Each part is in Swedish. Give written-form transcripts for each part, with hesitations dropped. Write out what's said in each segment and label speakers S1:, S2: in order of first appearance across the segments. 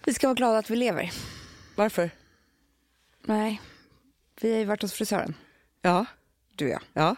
S1: Vi ska vara glada att vi lever.
S2: Varför?
S1: Nej, vi har ju varit hos frisören.
S2: Ja.
S1: Du och jag.
S2: Ja.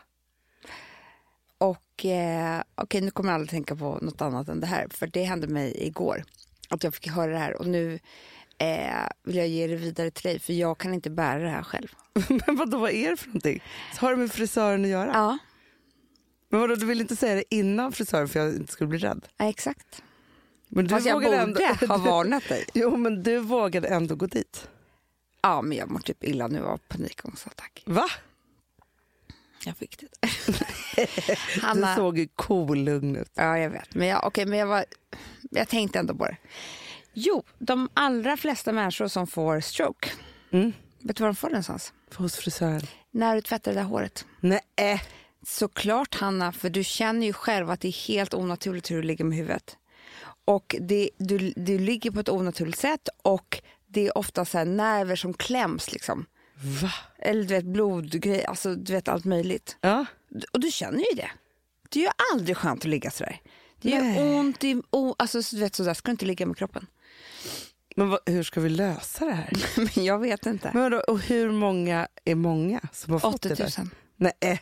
S1: Och okej, nu kommer jag aldrig tänka på något annat än det här. För det hände mig igår. Att jag fick höra det här. Och nu vill jag ge det vidare till dig. För jag kan inte bära det här själv.
S2: Men vad är det för någonting? Så har det med frisören att göra?
S1: Ja.
S2: Men vadå, du vill inte säga det innan frisören för jag inte skulle bli rädd?
S1: Ja, exakt.
S2: Men du
S1: Fast jag borde ha varnat dig.
S2: Jo, men du vågade ändå gå dit.
S1: Ja, men jag mår typ illa nu av panikångestattack.
S2: Va?
S1: Jag fick det.
S2: Du såg ju lugn ut.
S1: Ja, jag vet. Men jag tänkte ändå på det. Jo, de allra flesta människor som får stroke. Vet du var de får det någonstans?
S2: Hos frisören.
S1: När du tvättar det där håret.
S2: Nej.
S1: Såklart, Hanna, för du känner ju själv att det är helt onaturligt hur du ligger med huvudet. Och du ligger på ett onaturligt sätt och det är ofta så här nerver som kläms liksom.
S2: Va?
S1: Eller du vet blodgrej, alltså du vet allt möjligt.
S2: Ja.
S1: Och du känner ju det. Det är ju aldrig skönt att ligga sådär. Det är ont i, alltså du vet sådär ska du inte ligga med kroppen.
S2: Men hur ska vi lösa det här?
S1: Men jag vet inte.
S2: Men vadå, och hur många är många som har fått
S1: 80 000.
S2: det där? Nej.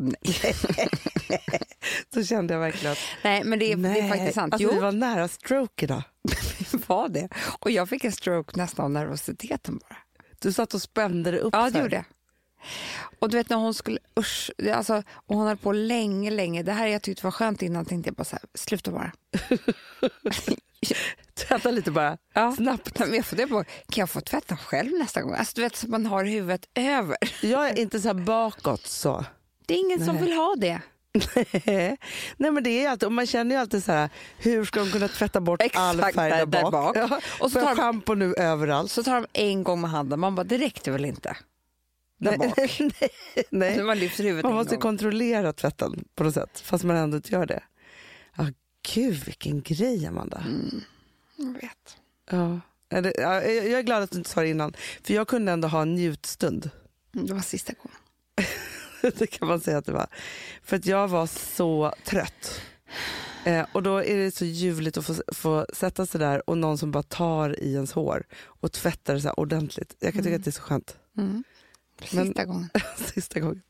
S2: Så kände jag verkligen att
S1: nej, men det är faktiskt sant.
S2: Alltså,
S1: jo,
S2: vi var nära stroke idag.
S1: var det. Och jag fick en stroke nästan av nervositeten bara.
S2: Du satt och spände det upp.
S1: Ja, det gjorde jag. Och du vet när hon skulle, alltså, och hon höll på länge. Det här jag tyckte var skönt innan tänkte jag bara så här, sluta bara.
S2: Tvätta lite bara, snabbt.
S1: Men jag funderar på, kan jag få tvätta själv nästa gång? Alltså du vet så man har huvudet över.
S2: Jag är inte så här bakåt så.
S1: Det är ingen som vill ha det.
S2: Nej, men det är alltid, och man känner ju alltid så här, hur ska de kunna tvätta bort all färg där bak? Ja,
S1: och så tar
S2: shampoo nu överallt.
S1: Så tar de en gång med handen, man bara, det räckte väl inte? Där bak.
S2: Nej.
S1: Man lyfter huvudet
S2: man måste kontrollera tvätten på något sätt, fast man ändå inte gör det. Ja, gud vilken grej, Amanda.
S1: Jag vet.
S2: Ja. Jag är glad att du inte sa det innan, för jag kunde ändå ha en njutstund.
S1: Det var sista gången.
S2: Det kan man säga att det var. För att jag var så trött. Och då är det så ljuvligt att få sätta sig där och någon som bara tar i ens hår och tvättar det så här ordentligt. Jag kan tycka att det är så skönt.
S1: Sista gången.
S2: Sista gången.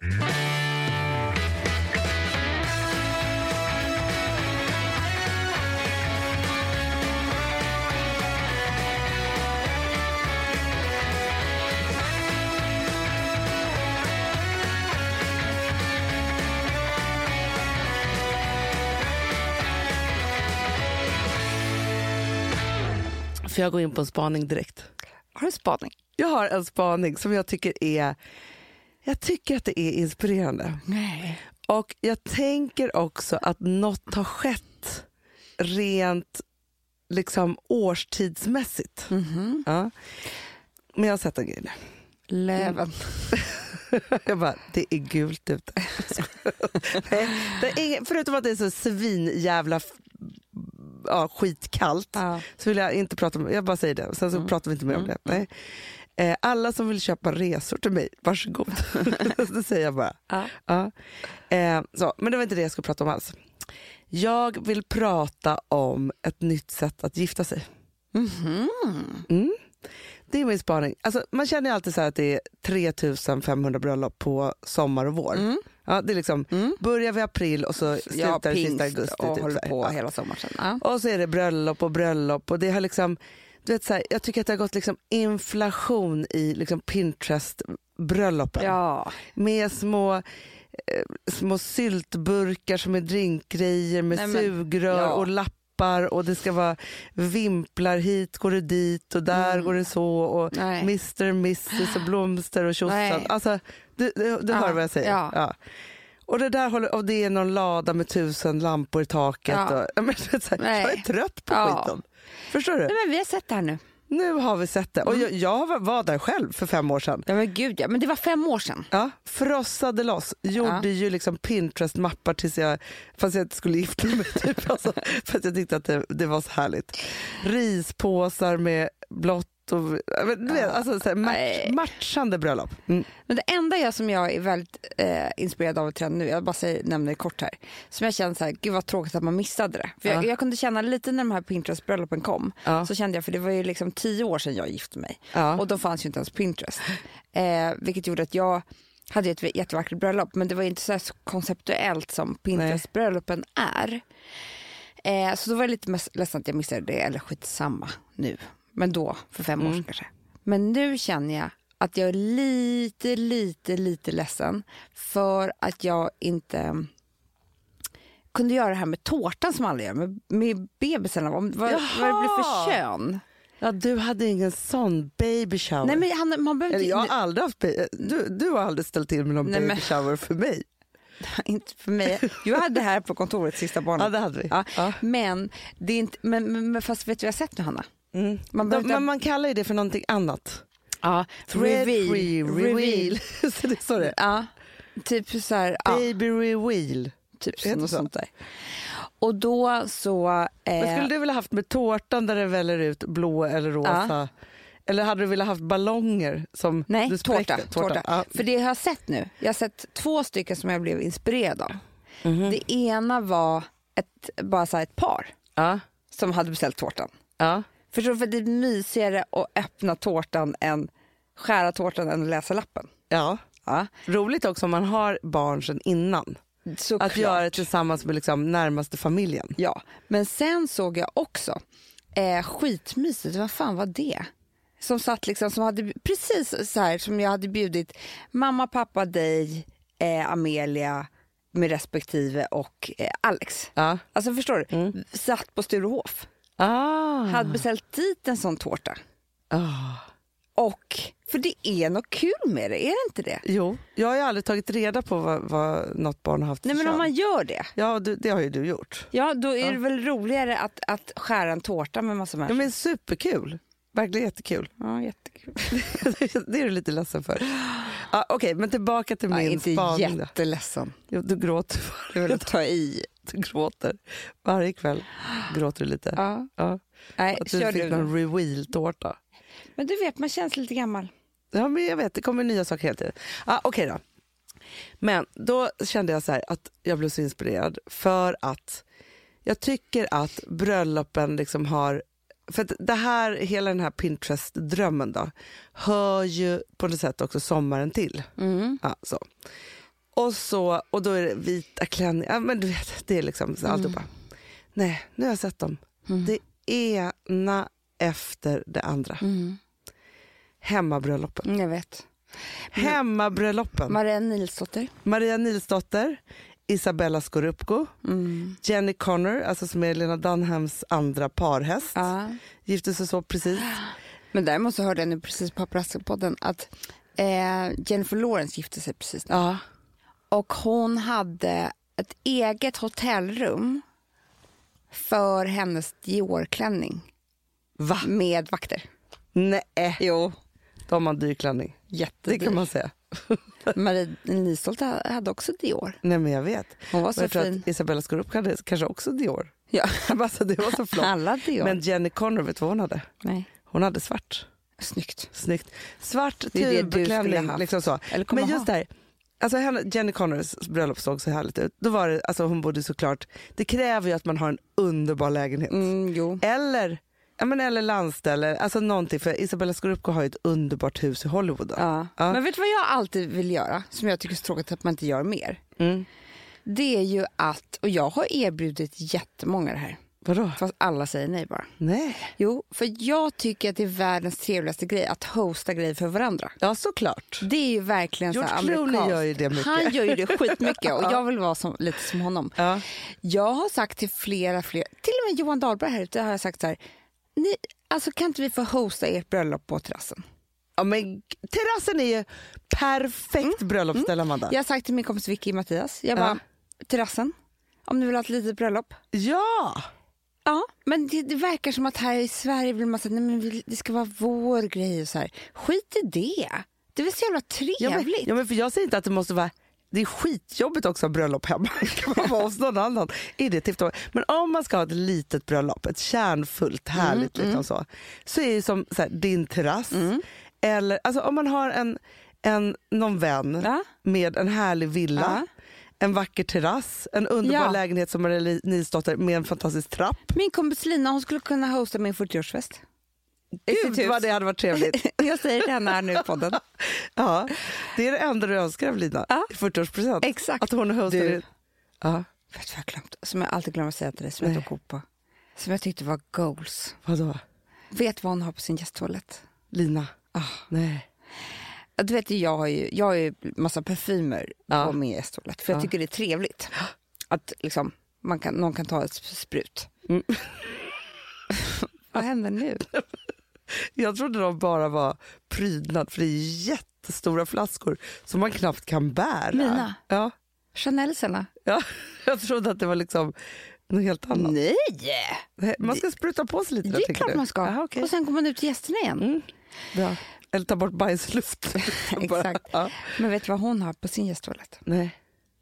S2: För jag går in på en spaning direkt.
S1: Har du spaning?
S2: Jag har en spaning som jag tycker att det är inspirerande.
S1: Nej.
S2: Och jag tänker också att något har skett rent liksom årstidsmässigt. Ja. Men jag har sett en grej nu.
S1: Löven.
S2: Jag bara, det är gult ute. Nej, det är förutom att det är så svinjävla skitkallt, så vill jag inte prata om, jag bara säger det. Sen så pratar vi inte mer om det. Nej. Alla som vill köpa resor till mig, varsågod. Det säger jag bara. Så, men det var inte det jag skulle prata om alls. Jag vill prata om ett nytt sätt att gifta sig. Det är min spaning. Alltså, man känner ju alltid så här att det är 3500 bröllop på sommar och vår. Ja, det är liksom, börjar vi april och så slutar det sista augusti.
S1: Och
S2: typ,
S1: håller på hela sommaren.
S2: Och så är det bröllop och det har liksom, du vet så här, jag tycker att det har gått liksom inflation i liksom Pinterest-bröllopen.
S1: Ja.
S2: Med små syltburkar som är drinkgrejer med sugrör och lappar och det ska vara vimplar, hit går det dit och där går det så och Mr. Mrs. och blomster och tjossan. Alltså, du hör vad jag säger. Ja. Och det där och det är någon lada med 1000 lampor i taket. Och, jag är trött på skiten. Förstår du?
S1: Nej, men vi har sett det här nu.
S2: Nu har vi sett det. Och jag var där själv för 5 år sedan.
S1: Ja men gud, men det var 5 år sedan.
S2: Ja, frossade loss. Gjorde ju liksom Pinterest-mappar tills fast jag inte skulle gifta mig typ. Alltså, för att jag tyckte att det var så härligt. Rispåsar med blått Och, du vet, alltså, så här, matchande bröllop.
S1: Men det enda som jag är väldigt inspirerad av att nu, jag bara nämner det kort här, som jag känner så här, gud vad tråkigt att man missade det. För jag kunde känna lite när de här Pinterest-bröllopen kom, så kände jag, för det var ju liksom 10 år sedan jag gifte mig. Och då fanns ju inte ens Pinterest. Vilket gjorde att jag hade ett jättevackert bröllop, men det var inte så här konceptuellt som Pinterest-bröllopen är. Så då var jag lite ledsen att jag missade det, eller skitsamma nu. Men då, för 5 år sedan kanske. Men nu känner jag att jag är lite ledsen för att jag inte kunde göra det här med tårtan som alla gör, med bebisarna. Vad det blir för kön.
S2: Ja, du hade ingen sån baby shower. Nej,
S1: men man behöver
S2: jag har aldrig haft du har aldrig ställt till med någon baby shower för mig.
S1: Inte för mig. Du hade det här på kontoret, sista barnet.
S2: Ja, det hade vi.
S1: Ja. Men det är inte, men fast vet du vad jag har sett nu, Hanna?
S2: Man kallar ju det för någonting annat.
S1: Ja, reveal.
S2: Så det står det.
S1: Ja, typ så här.
S2: Baby reveal.
S1: Typ något sånt där. Och då så...
S2: Men skulle du vilja haft med tårtan där det väller ut blå eller rosa? Eller hade du velat haft ballonger som du spräckte?
S1: Tårta. Ja. För det jag har sett nu, jag har sett 2 stycken som jag blev inspirerad av. Det ena var bara så här ett par som hade beställt tårtan. Förstår du, för det är mysigare att öppna tårtan än skära tårtan än att läsa lappen.
S2: Ja. Roligt också om man har barn sedan innan. Att göra det tillsammans med liksom närmaste familjen.
S1: Ja, men sen såg jag också skitmysigt, vad fan var det? Som satt liksom, som hade precis så här som jag hade bjudit mamma, pappa, dig, Amelia med respektive och Alex. Alltså förstår du? Satt på Sturehof. Hade beställt dit en sån tårta. Och för det är något kul med det, är det inte det?
S2: Jo, jag har ju aldrig tagit reda på vad något barn har haft.
S1: Nej, men om man gör det.
S2: Ja, det har ju du gjort.
S1: Ja, då är det väl roligare att skära en tårta med massa människor.
S2: Ja, men superkul. Verkligen jättekul.
S1: Ja, jättekul.
S2: Det är du lite ledsen för. Okej, men tillbaka till min spaning.
S1: Inte jätteledsen.
S2: Jo, du gråter.
S1: Du vill ta i.
S2: Du gråter. Varje kväll gråter du lite.
S1: Ja. Nej,
S2: att du fick någon reveal-tårta.
S1: Men du vet, man känns lite gammal.
S2: Ja, men jag vet, det kommer nya saker hela tiden. Okej då. Men då kände jag så här att jag blev så inspirerad för att jag tycker att bröllopen liksom har, för att det här, hela den här Pinterest-drömmen då, hör ju på något sätt också sommaren till. Ja, så. Och då är det vita klänningar, ja, men du vet, det är liksom så alltihopa. Nej, nu har jag sett dem. Det ena efter det andra. Hemmabröllopen.
S1: Jag vet.
S2: Hemmabröllopen. Maria Nilsdotter, Isabella Scorupco, Jenny Connor, alltså som är Lena Dunhams andra parhäst. Gifte sig så precis.
S1: Men däremot så hörde jag nu precis på Paparazzi-podden att Jennifer Lawrence gifte sig precis nu. Och hon hade ett eget hotellrum för hennes Dior-klänning.
S2: Va?
S1: Med vakter.
S2: Nej.
S1: Jo.
S2: Då har man dyr klänning.
S1: Jättedyr.
S2: Det kan man säga.
S1: Marie Nilsdotter hade också Dior.
S2: Nej, men jag vet.
S1: Hon var så
S2: jag
S1: fin.
S2: Tror att Isabella Scorupco hade kanske också Dior.
S1: Ja.
S2: Alltså, det var så flott.
S1: Alla Dior.
S2: Men Jenny Connor, vet du vad hon hade?
S1: Nej.
S2: Hon hade svart.
S1: Snyggt.
S2: Svart tubklänning. Liksom så. Men just där. Alltså Jenny Connors bröllop såg så härligt ut. Då var det, alltså hon bodde såklart, det kräver ju att man har en underbar lägenhet.
S1: Jo.
S2: Eller landställe, alltså någonting, för Isabella Scorupco har ju ett underbart hus i Hollywood.
S1: Ja. Men vet du vad jag alltid vill göra, som jag tycker är så tråkigt att man inte gör mer? Det är ju att, och jag har erbjudit jättemånga det här.
S2: Vadå?
S1: Fast alla säger nej bara.
S2: Nej.
S1: Jo, för jag tycker att det är världens trevligaste grej att hosta grejer för varandra.
S2: Ja, såklart.
S1: Det är ju verkligen så amerikanskt.
S2: George Clooney gör ju det mycket.
S1: Han gör ju det skitmycket och jag vill vara lite som honom.
S2: Ja.
S1: Jag har sagt till flera, till och med Johan Dahlberg här ute har jag sagt så här, alltså kan inte vi få hosta ert bröllop på terrassen?
S2: Ja, men terrassen är ju perfekt bröllopsställe, Amanda.
S1: Jag har sagt till min kompis Vicky Mattias, jag bara, terrassen, om du vill ha ett litet bröllop.
S2: Ja!
S1: Ja, men det verkar som att här i Sverige vill man säga, nej men det ska vara vår grej och så här. Skit i det. Det är väl så jävla trevligt.
S2: Ja, men för jag säger inte att det måste vara det är skitjobbigt också att bröllop hemma. Kan man vara hos någon annan? Är det tips? Men om man ska ha ett litet bröllop, ett kärnfullt, härligt liksom så är det som så här, din terrass. Eller alltså, om man har någon vän med en härlig villa, en vacker terrass, en underbar lägenhet som är nystartad med en fantastisk trapp.
S1: Min kompis Lina, hon skulle kunna hosta min 40-årsfest.
S2: Gud vad det hade varit trevligt.
S1: Jag säger det henne här nu i podden.
S2: Ja, det är det enda du önskar av Lina. 40-årspresent.
S1: Exakt.
S2: Att hon hostar det.
S1: Ja. Vet du vad jag glömt? Som jag alltid glömmer att säga till dig, som jag tog kort på. Som jag tyckte var goals.
S2: Vadå?
S1: Vet vad hon har på sin gästtoalett?
S2: Lina? Nej.
S1: Du vet, jag har ju massa parfymer på min gästtoalett. För jag tycker det är trevligt. Att liksom, någon kan ta ett sprut. Vad händer nu?
S2: Jag trodde de bara var prydnad, för det är jättestora flaskor som man knappt kan bära.
S1: Mina?
S2: Ja.
S1: Chanelsarna?
S2: Ja, jag trodde att det var liksom något helt annat.
S1: Nej!
S2: Man ska spruta på sig lite.
S1: Det är klart man ska.
S2: Aha, okay.
S1: Och sen kommer man ut till gästerna igen.
S2: Ja. Eller ta bort bajsluft.
S1: Exakt. Ja. Men vet du vad hon har på sin gästtoalett?
S2: Nej.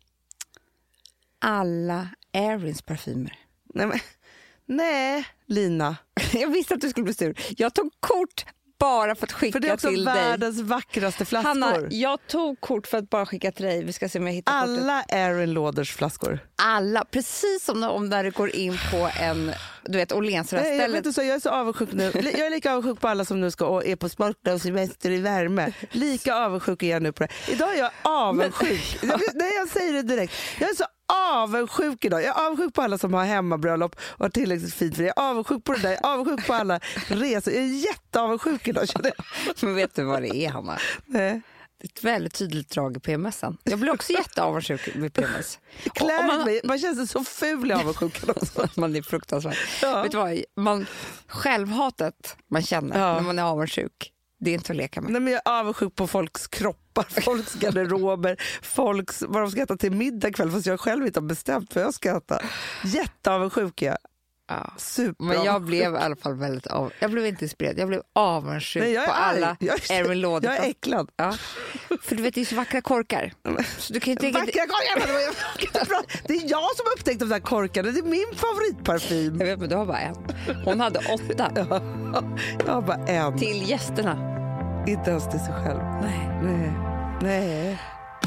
S1: Alla Airins parfymer.
S2: Nej, Lina.
S1: Jag visste att du skulle bli sur. Jag tog kort bara för att skicka till dig.
S2: För det är också världens vackraste flaskor.
S1: Hanna, jag tog kort för att bara skicka till dig. Vi ska se om jag hittar
S2: alla Arin Lauders flaskor.
S1: Alla, precis som om där du går in på en, du vet, Åhléns reststället.
S2: Jag är så avundsjuk nu. Jag är lika avundsjuk på alla som nu ska är på sporta och semester i värme. Lika avundsjuk är jag nu på det. Idag är jag avundsjuk. Nej, jag säger det direkt. Jag är så avundsjuk idag. Jag är avundsjuk på alla som har hemmabröllop och har tillräckligt fint för det. Jag är avundsjuk på det där. Jag är avundsjuk på alla resor. Jag är jätteavundsjuk idag, känner jag.
S1: Men vet du vad det är, Hanna?
S2: Nej.
S1: Det är ett väldigt tydligt drag i PMSen. Jag blir också jätteavundsjuk med PMS.
S2: Man känns så ful i avundsjukan också.
S1: Man är fruktansvärt. Ja. Vet du vad? Självhatet man känner när man är avundsjuk, det är inte att leka med.
S2: Nej, men jag är avundsjuk på folks kroppar, folks garderober, vad de ska äta till middag kväll, fast jag själv inte har bestämt vad jag ska äta. Jätteavundsjuk jag.
S1: Ja. Men jag blev i alla fall väldigt jag blev inte inspirerad, jag blev avundsjuk på alla Arin Lauder.
S2: Jag är äcklad.
S1: Ja. För du vet, det är så vackra korkar. Så du kan ju tänka
S2: vackra korkar! Det är jag som har upptäckt de där korkarna. Det är min favoritparfym.
S1: Jag vet, men du har bara en. Hon hade 8.
S2: Jag har bara en.
S1: Till gästerna.
S2: Inte ens till sig själv. Nej.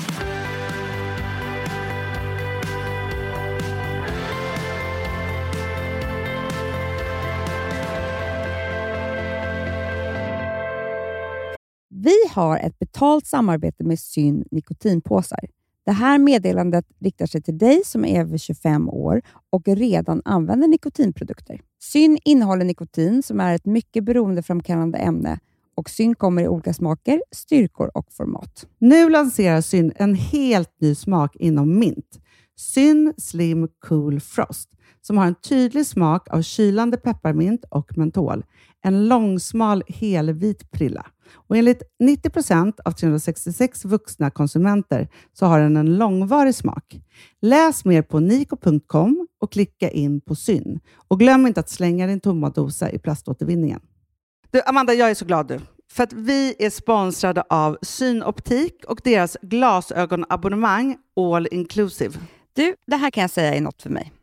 S3: Vi har ett betalt samarbete med Syn nikotinpåsar. Det här meddelandet riktar sig till dig som är över 25 år och redan använder nikotinprodukter. Syn innehåller nikotin som är ett mycket beroendeframkallande ämne och Syn kommer i olika smaker, styrkor och format.
S2: Nu lanserar Syn en helt ny smak inom mint. Syn Slim Cool Frost som har en tydlig smak av kylande pepparmint och mentol. En långsmal helvit prilla. Och enligt 90% av 366 vuxna konsumenter så har den en långvarig smak. Läs mer på niko.com och klicka in på Syn. Och glöm inte att slänga din tomma dosa i plaståtervinningen. Du, Amanda, jag är så glad nu. För att vi är sponsrade av Synoptik och deras glasögonabonnemang All Inclusive.
S3: Du, det här kan jag säga är något för mig.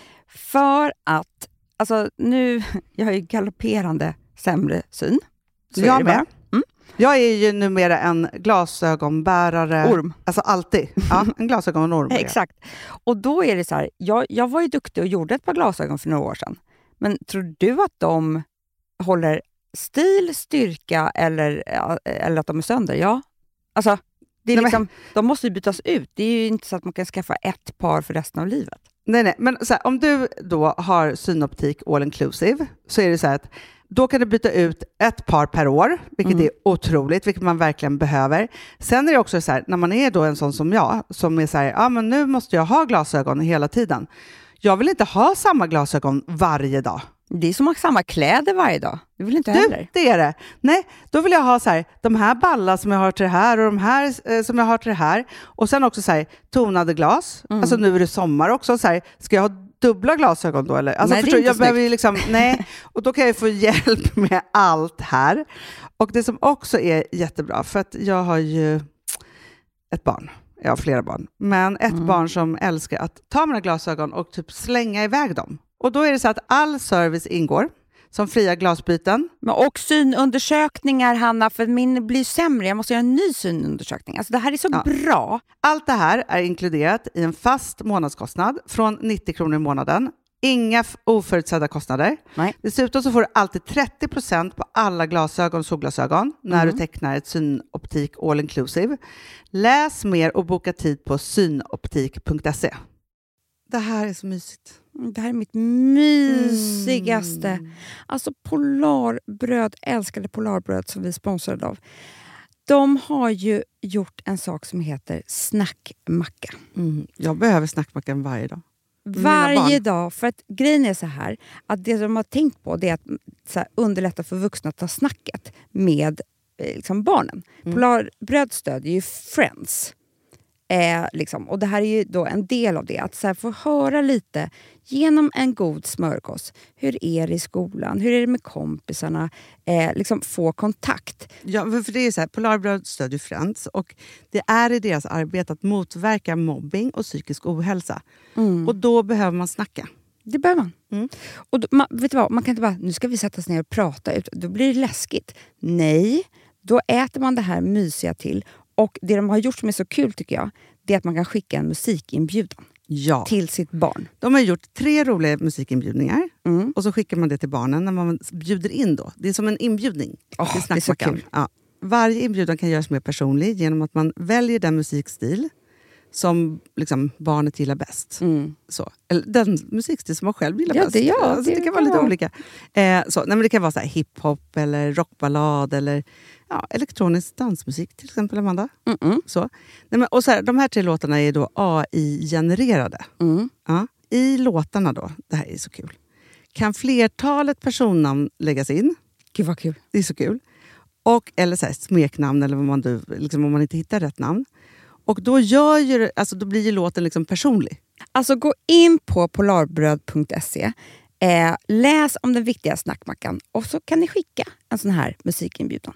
S3: För att, alltså nu, jag har ju galopperande sämre syn. Så
S2: jag är med. Jag är ju numera en glasögonbärare.
S3: Orm.
S2: Alltså alltid. Ja, en glasögonorm.
S3: Exakt. Och då är det så här, jag var ju duktig och gjorde ett par glasögon för några år sedan. Men tror du att de håller stil, styrka eller att de är sönder? Ja. Alltså, det är liksom, de måste ju bytas ut. Det är ju inte så att man kan skaffa ett par för resten av livet.
S2: Nej. Men så här, om du då har Synoptik All Inclusive så är det så här att då kan du byta ut ett par per år, vilket är otroligt, vilket man verkligen behöver. Sen är det också så här, när man är då en sån som jag, som är så här, men nu måste jag ha glasögon hela tiden. Jag vill inte ha samma glasögon varje dag.
S3: Det är som att ha samma kläder varje dag. Det vill inte heller.
S2: Det är det. Nej, då vill jag ha så här, de här ballar som jag har till det här och de här som jag har till det här. Och sen också så här, tonade glas. Alltså nu är det sommar också. Så här, ska jag ha dubbla glasögon då? Eller? Alltså,
S3: nej,
S2: jag behöver ju liksom, nej. Och då kan jag få hjälp med allt här. Och det som också är jättebra, för att jag har ju ett barn. jag har flera barn, men ett barn som älskar att ta mina glasögon och typ slänga iväg dem. Och då är det så att all service ingår, som fria glasbyten.
S1: Och synundersökningar, Hanna, för min blir sämre. Jag måste göra en ny synundersökning. Alltså det här är så bra.
S2: Allt det här är inkluderat i en fast månadskostnad från 90 kronor i månaden. Inga oförutsedda kostnader.
S1: Nej.
S2: Dessutom så får du alltid 30% på alla glasögon och solglasögon när du tecknar ett synoptik all inclusive. Läs mer och boka tid på synoptik.se. Det här är så mysigt.
S1: Det här är mitt mysigaste. Alltså Polarbröd, älskade Polarbröd som vi sponsrade av. De har ju gjort en sak som heter snackmacka.
S2: Jag behöver snackmackan varje dag.
S1: Varje dag, för att grejen är så här att det de har tänkt på det är att så här, underlätta för vuxna att ta snacket med liksom, barnen. Polarbröd stödjer ju Friends. Liksom. Och det här är ju då en del av det. Att så här, få höra lite genom en god smörgås. Hur är det i skolan? Hur är det med kompisarna? Liksom få kontakt.
S2: Ja, för det är så här, Polarbröd stödjer Friends. Och det är i deras arbete att motverka mobbing och psykisk ohälsa. Och då behöver man snacka.
S1: Det behöver man. Och då, vet du vad? Man kan inte bara, nu ska vi sätta oss ner och prata. Då blir det läskigt. Nej, då äter man det här mysiga till. Och det de har gjort som är så kul tycker jag, det är att man kan skicka en musikinbjudan till sitt barn.
S2: De har gjort 3 roliga musikinbjudningar och så skickar man det till barnen när man bjuder in då. Det är som en inbjudning till snackmackan.
S1: Det är så kul.
S2: Ja. Varje inbjudan kan göras mer personlig genom att man väljer den musikstil som liksom barnet gillar bäst. Så. Eller den musikstil som man själv gillar bäst. Det kan vara lite olika. Det kan vara så här hiphop eller rockballad eller elektronisk dansmusik till exempel, Amanda. Så. Och så här, de här 3 låtarna är då AI-genererade. Ja. I låtarna då, det här är så kul, kan flertalet personnamn läggas in.
S1: Gud vad kul.
S2: Det är så kul. Eller så här, smeknamn eller vad man, liksom, om man inte hittar rätt namn. Och då, då blir ju låten liksom personlig.
S1: Alltså gå in på polarbröd.se, läs om den viktiga snackmackan och så kan ni skicka en sån här musikinbjudan.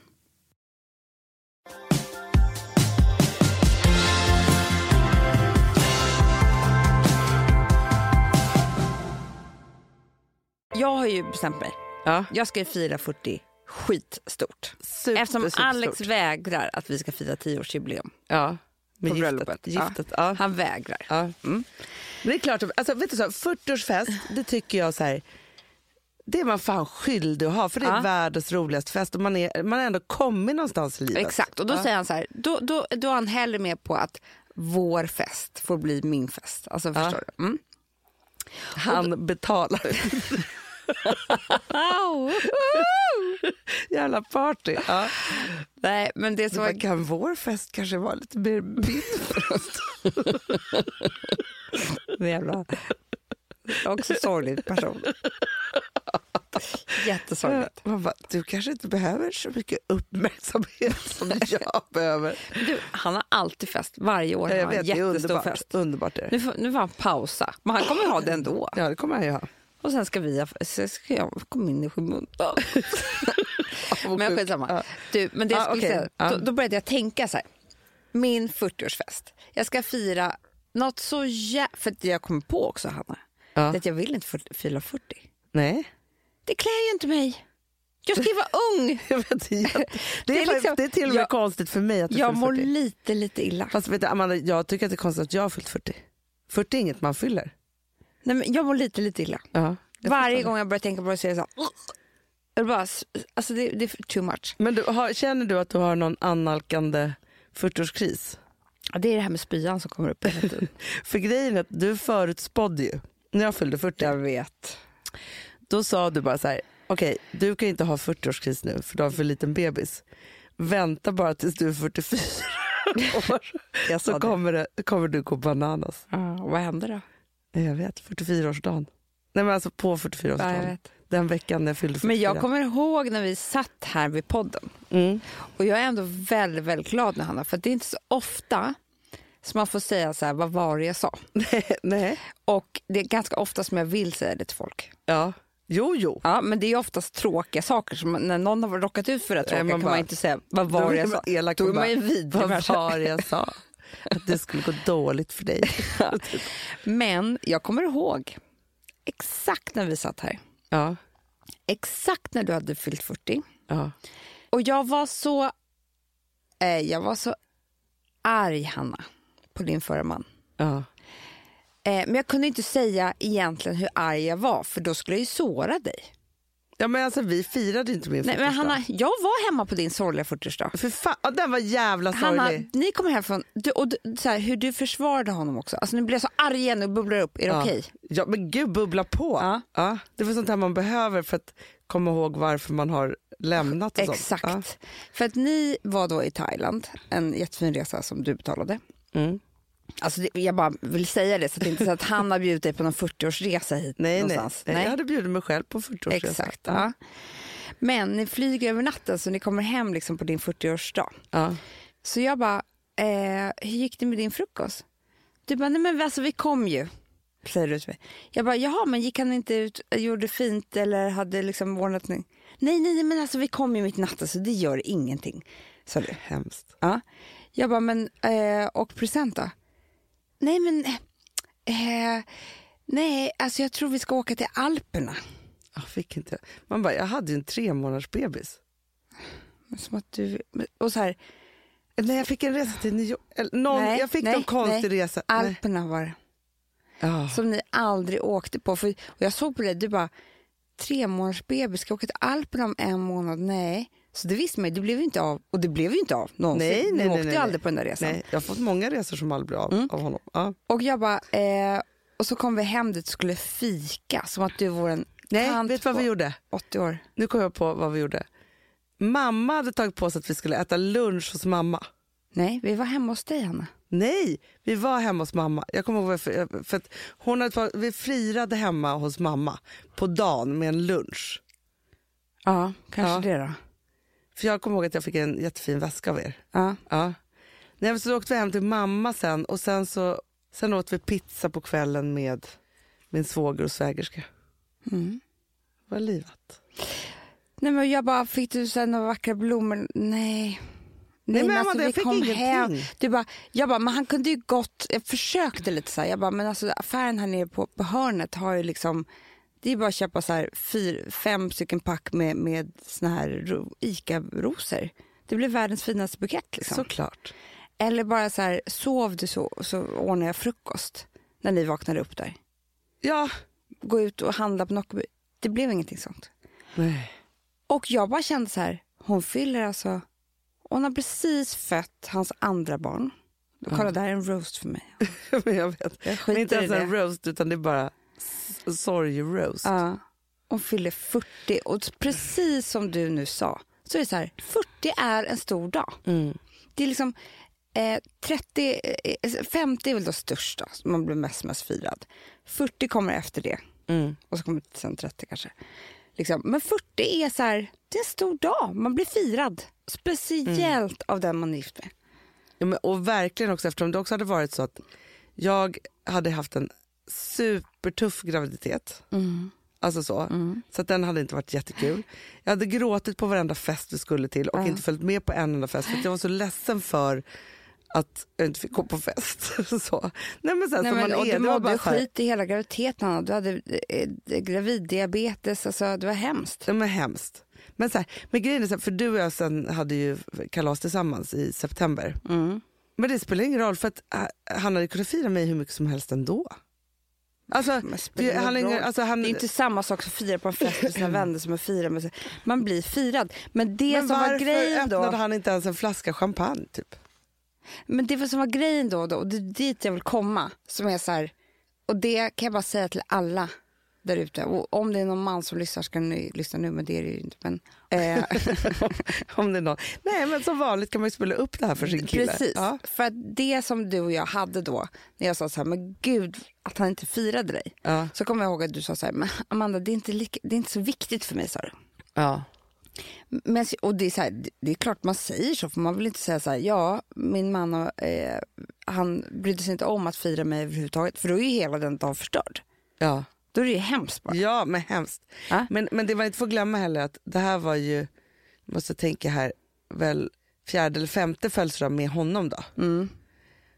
S1: Jag har ju bestämt mig. Jag ska fira 40 skitstort. Eftersom Alex vägrar att vi ska fira 10-årsjubileum.
S2: Ja.
S1: Med
S2: giftet.
S1: Han vägrar.
S2: Men det är klart, alltså, vet du så, 40-årsfest, det tycker jag så här, det är man fan skyldig att ha, för det är världens roligaste fest och man har ändå kommit någonstans i livet.
S1: Exakt, och då säger han så här, då är han hellre med på att vår fest får bli min fest. Alltså förstår du?
S2: Han betalar. Jävla party.
S1: Nej, men det är så
S2: kan vår fest kanske vara lite mer bild för oss.
S1: Jävla också sorglig person. Jättesorgligt.
S2: Du kanske inte behöver så mycket uppmärksamhet som jag behöver.
S1: Du, han har alltid fest. Varje år har han en jättestor fest.
S2: Underbart är det.
S1: Nu var han pausa. Men han kommer ha det ändå.
S2: Ja, det kommer han ju ha.
S1: Och sen ska jag komma in i skymundan. Men skitsamma. Men det jag skulle säga, då började jag tänka så här. Min 40-årsfest. Jag ska fira något så för att jag kommer på också, Hanna. Att jag vill inte fylla 40.
S2: Nej.
S1: Det klär ju inte mig. Jag ska ju vara ung.
S2: Det är till och med konstigt för mig att du
S1: jag
S2: fyller 40.
S1: mår lite illa.
S2: Fast vet du, Amanda, jag tycker att det är konstigt att jag har fyllt 40. 40 är inget man fyller.
S1: Nej, men jag mår lite illa. Varje gång jag börjar tänka på det så är det så här, alltså det är too much.
S2: Men känner du att du har någon annalkande 40-årskris?
S1: Ja, det är det här med spyan som kommer upp hela tiden.
S2: För grejen är att du förutspådde ju när jag fyllde 40.
S1: Jag vet.
S2: Då sa du bara så här, okej, du kan inte ha 40-årskris nu för du har för liten bebis. Vänta bara tills du är 44 år. Så kommer du gå bananas.
S1: Vad händer då?
S2: Jag vet, 44-årsdagen. Nej, men alltså på 44-årsdagen. Den veckan när jag fyllde 44.
S1: Men jag kommer ihåg när vi satt här vid podden. Och jag är ändå väldigt, väldigt glad nu, Hanna. För det är inte så ofta som man får säga så här, vad var det jag sa?
S2: Nej.
S1: Och det är ganska ofta som jag vill säga det till folk.
S2: Ja. Jo.
S1: Ja, men det är oftast tråkiga saker. Som när någon har råkat ut för det tråkiga kan man inte säga, vad var det jag sa?
S2: Då är man ju vidrig. Vad var det jag sa? att det skulle gå dåligt för dig.
S1: Men jag kommer ihåg exakt när vi satt här.
S2: Ja.
S1: Exakt när du hade fyllt 40.
S2: Ja.
S1: Och jag var så arg, Hanna, på din förra man.
S2: Ja.
S1: Men jag kunde inte säga egentligen hur arg jag var, för då skulle jag ju såra dig.
S2: Ja, men alltså vi firade inte min 40-årsdag.
S1: Nej, men Hanna, jag var hemma på din sorgliga 40-årsdag.
S2: För fan, den var jävla sorglig.
S1: Hanna, ni kom hem från så här, hur du försvarade honom också. Alltså ni blev så arg igen och bubblar upp. Är det okej?
S2: Ja, men gud, bubbla på.
S1: Ja.
S2: Ja, det var sånt här man behöver för att komma ihåg varför man har lämnat och
S1: Exakt.
S2: Sånt. Ja.
S1: För att ni var då i Thailand, en jättefin resa som du betalade.
S2: Mm.
S1: Alltså jag bara vill säga det så att det inte är så att han har bjudit dig på någon 40-årsresa hit någonstans.
S2: Nej, jag hade bjudit mig själv på 40-årsresa.
S1: Exakt, ja. Men ni flyger över natten så ni kommer hem liksom på din 40-årsdag.
S2: Ja.
S1: Så jag bara, hur gick det med din frukost? Du bara, nej men alltså vi kom ju, säger du till mig. Jag bara, jaha, men gick han inte ut, gjorde fint eller hade liksom ordnat något? Nej, men alltså vi kom ju mitt i natten så det gör ingenting, sa du.
S2: Hemskt.
S1: Ja. Jag bara, men och present då? Nej, men nej, alltså jag tror vi ska åka till Alperna.
S2: Jag fick inte. Man bara, jag hade ju en 3-månaders bebis.
S1: Som att du, och så här.
S2: Nej, jag fick en resa till New York. Jag fick någon konstig resa.
S1: Alperna var det.
S2: Ja.
S1: Som ni aldrig åkte på. Och jag såg på det, du bara, 3-månaders bebis ska åka till Alperna om 1 månad. Nej. Så det visste man, det blev ju inte av. Och det blev ju inte av någonsin. Ni åkte ju aldrig på den där resan.
S2: Nej, jag har fått många resor som aldrig blev av honom. Ja.
S1: Och jag bara, och så kom vi hem dit och skulle fika. Som att du var en tant.
S2: Vet du vad vi gjorde?
S1: 80 år.
S2: Nu kom jag på vad vi gjorde. Mamma hade tagit på sig att vi skulle äta lunch hos mamma.
S1: Nej, vi var hemma hos dig, Hanna.
S2: Nej, vi var hemma hos mamma. Jag kommer ihåg för att vi firade hemma hos mamma på dagen med en lunch.
S1: Ja, kanske det då.
S2: För jag kommer ihåg att jag fick en jättefin väska av er.
S1: Ja.
S2: Nej, så åkte vi hem till mamma sen och sen åt vi pizza på kvällen med min svåger och svägerska. Det var livat.
S1: Nej, men jag bara, fick du sen några vackra blommor? Nej,
S2: men
S1: alltså,
S2: jag fick ingenting.
S1: Jag bara, men han kunde ju gott, jag försökte lite så här, jag bara, men alltså affären här nere på hörnet har ju liksom, det är bara att köpa så här 4-5 stycken pack med såna här Ica-rosor. Det blir världens finaste bukett liksom.
S2: Såklart.
S1: Eller bara så här, sov du så ordnar jag frukost när ni vaknade upp där.
S2: Ja.
S1: Gå ut och handla på Nockeby. Det blev ingenting sånt.
S2: Nej.
S1: Och jag bara kände så här, hon har precis fött hans andra barn. Kolla, där är en roast för mig.
S2: Men jag vet. Det är inte ens en roast utan det är bara sorg-roast.
S1: Ja. Hon fyller 40 och precis som du nu sa så är det så här, 40 är en stor dag. Det är liksom 50 är väl då störst då, man blir mest firad. 40 kommer efter det. Och så kommer det sen 30 kanske. Liksom. Men 40 är så här, det är en stor dag. Man blir firad. Speciellt av den man är gift med.
S2: Ja, men, och verkligen också, eftersom det också hade varit så att jag hade haft en supertuff graviditet. Alltså så. Så att den hade inte varit jättekul. Jag hade gråtit på varenda fest vi skulle till och inte följt med på en enda fest. För jag var så ledsen för att jag inte fick gå på fest. Så. Nej, men sen,
S1: och du mådde skit i hela graviditeten. Du hade graviddiabetes, alltså det var hemskt.
S2: Ja, men hemskt. Men så här, men grejen är så här, för du och jag sen hade ju kalas tillsammans i september. Men det spelar ingen roll för att han hade kunnat fira mig hur mycket som helst ändå. Alltså, det är
S1: inte samma sak som fira på en fest med sina vänner som att fira med sig. Man blir firad. Men det som var grejen då...
S2: varför öppnade han inte ens en flaska champagne typ?
S1: Men det som var grejen då och det är dit jag vill komma, som är så här, och det kan jag bara säga till alla där ute, och om det är någon man som lyssnar ska ni lyssna nu, men det är det ju inte, men
S2: om det är någon. Nej, men som vanligt kan man ju spela upp det här för sin kille.
S1: Precis, för att det som du och jag hade då, när jag sa så här, men gud att han inte firade dig, så kommer jag ihåg att du sa så här, men Amanda, det är inte så viktigt för mig, sa du.
S2: Ja.
S1: Men, och det är så här, det är klart man säger så, för man vill inte säga så här, ja, min man han brydde sig inte om att fira mig överhuvudtaget, för då är ju hela den dagen förstörd.
S2: Ja.
S1: Då är det ju hemskt bara.
S2: Ja, men hemskt. Men det var inte för att glömma heller att det här var ju, jag måste tänka här, väl 4:e eller 5:e födelsedag med honom då.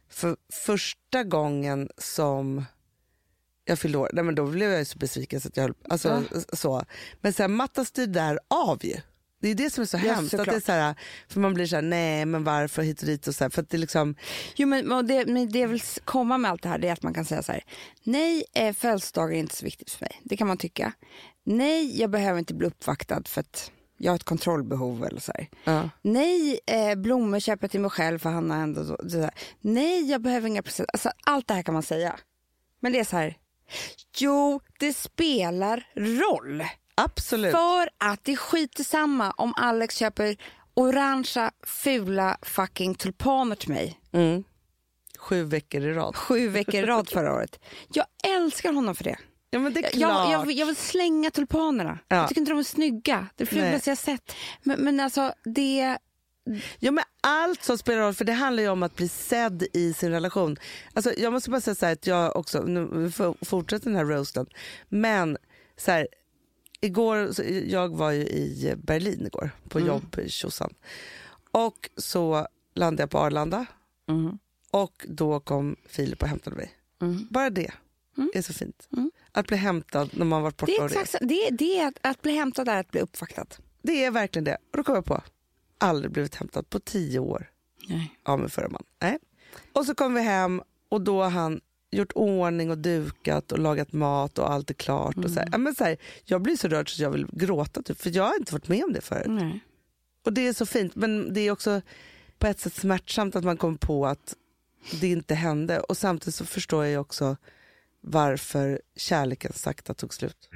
S2: För första gången som jag fyllde år, men då blev jag så besviken så att jag så. Men sen mattas det där av ju. Det är det som är så hemskt. Att det är så här, för man blir så här, nej men varför hit och dit och så här, för att det liksom...
S1: Jo men det vill komma med allt det här, det är att man kan säga så här, nej födelsedagar är inte så viktigt för mig. Det kan man tycka. Nej, jag behöver inte bli uppvaktad för att jag har ett kontrollbehov eller så här. Nej, blommor köper jag till mig själv för han har ändå så här. Nej, jag behöver inga presenter. Alltså allt det här kan man säga. Men det är så här, jo, det spelar roll.
S2: Absolut.
S1: För att det skiter samma om Alex köper orangea, fula fucking tulpaner till mig.
S2: 7 veckor i rad.
S1: 7 veckor i rad förra året. Jag älskar honom för det.
S2: Ja, men det är klart.
S1: Jag vill slänga tulpanerna. Ja. Jag tycker inte de är snygga. Det är det fulaste jag sett. Men alltså det...
S2: Ja, men allt som spelar roll, för det handlar ju om att bli sedd i sin relation. Alltså jag måste bara säga så här att jag också, nu fortsätter den här roasten, men så här, igår, jag var ju i Berlin igår på jobb i Tjosan. Och så landade jag på Arlanda. Och då kom Filip och hämtade mig. Bara det är så fint. Att bli hämtad när man varit borta.
S1: Det är att bli hämtad är att bli uppvaktad.
S2: Det är verkligen det. Och då kom jag på, aldrig blivit hämtad på 10 år.
S1: Nej.
S2: Av min förra man. Nej. Och så kom vi hem och då har han gjort ordning och dukat och lagat mat och allt är klart. Och så här. Ja, men så här, jag blir så rörd så jag vill gråta typ, för jag har inte varit med om det förut.
S1: Nej.
S2: Och det är så fint, men det är också på ett sätt smärtsamt att man kommer på att det inte hände. Och samtidigt så förstår jag också varför kärleken sakta tog slut.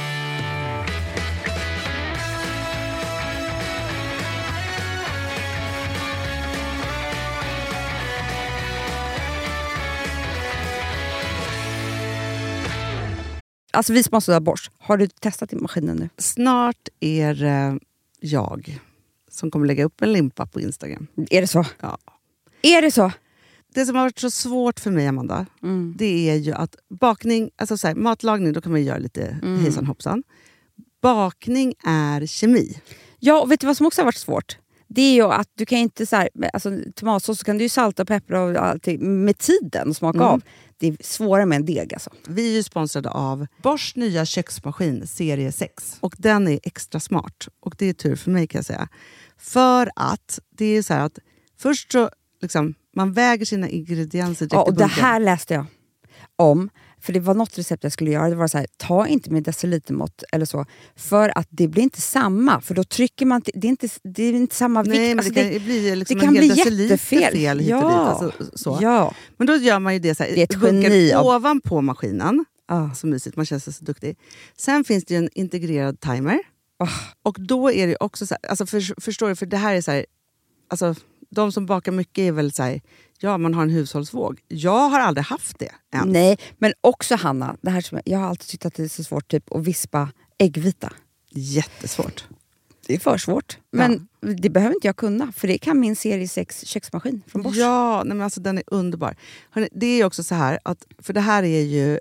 S3: Alltså vi som har sådär borst, har du testat i maskinen nu?
S2: Snart är jag som kommer lägga upp en limpa på Instagram.
S3: Är det så?
S2: Ja.
S3: Är det så?
S2: Det som har varit så svårt för mig, Amanda, det är ju att bakning, alltså så här, matlagning, då kan man göra lite hejsan hoppsan. Bakning är kemi.
S3: Ja, och vet du vad som också har varit svårt? Det är ju att du kan inte så här, alltså tomatsås så kan du ju salta och peppra och allting med tiden och smaka av. Det är svårare med en deg alltså.
S2: Vi är ju sponsrade av Bosch nya köksmaskin serie 6. Och den är extra smart. Och det är tur för mig kan jag säga. För att det är så här att först så liksom, man väger sina ingredienser direkt.
S3: Ja, och det här läste jag om. För det var något recept jag skulle göra. Det var så här, ta inte med decilitermått eller så. För att det blir inte samma. För då trycker man... Det är inte samma vikt.
S2: Nej, men
S3: alltså,
S2: det kan bli liksom
S3: det kan bli
S2: jättefel hit och dit. Alltså, så. Ja. Men då gör man ju det så här.
S3: Det är ett geni
S2: ovanpå maskinen. Så mysigt, man känns så duktig. Sen finns det ju en integrerad timer. Och då är det också så här... Alltså förstår du? För det här är så här... Alltså, de som bakar mycket är väl så här... Ja, man har en hushållsvåg. Jag har aldrig haft det än.
S3: Nej, men också Hanna, det här som jag har alltid tyckt att det är så svårt typ att vispa äggvita.
S2: Jättesvårt.
S3: Det är för svårt. Men det behöver inte jag kunna, för det kan min serie 6 köksmaskin från Bosch.
S2: Ja, nej men alltså den är underbar. Hörrni, det är också så här, att, för det här är ju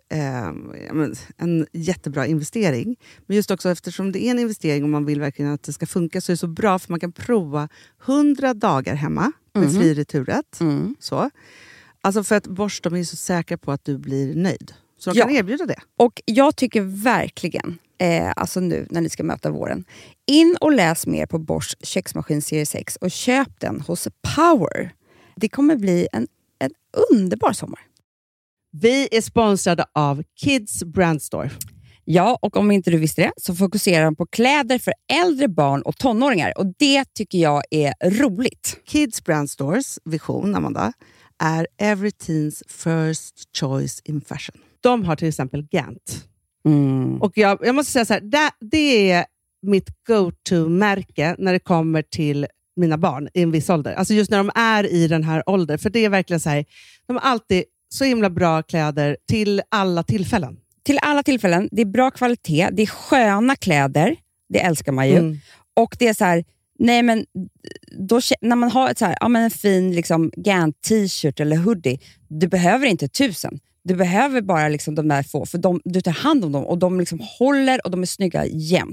S2: en jättebra investering. Men just också eftersom det är en investering och man vill verkligen att det ska funka, så är det så bra för man kan prova 100 dagar hemma med fri returrätt. Så. Alltså för att Bosch, de är så säkra på att du blir nöjd. Så de kan erbjuda det.
S3: Och jag tycker verkligen, alltså nu när ni ska möta våren, in och läs mer på Bosch köksmaskin serie 6 och köp den hos Power. Det kommer bli en underbar sommar.
S2: Vi är sponsrade av Kids Brand Store.
S3: Ja, och om inte du visste det så fokuserar de på kläder för äldre barn och tonåringar. Och det tycker jag är roligt.
S2: Kids Brand Stores vision, Amanda, är every teens first choice in fashion. De har till exempel Gant. Och jag måste säga så här, det är mitt go-to-märke när det kommer till mina barn i en viss ålder. Alltså just när de är i den här åldern. För det är verkligen så här, de har alltid så himla bra kläder till alla tillfällen.
S3: Till alla tillfällen. Det är bra kvalitet. Det är sköna kläder. Det älskar man ju. Och det är så här, nej men då, när man har ett så här, ja, men en fin liksom, Gant t-shirt eller hoodie, du behöver inte 1000. Du behöver bara liksom de där få, för du tar hand om dem och de liksom håller och de är snygga jämt.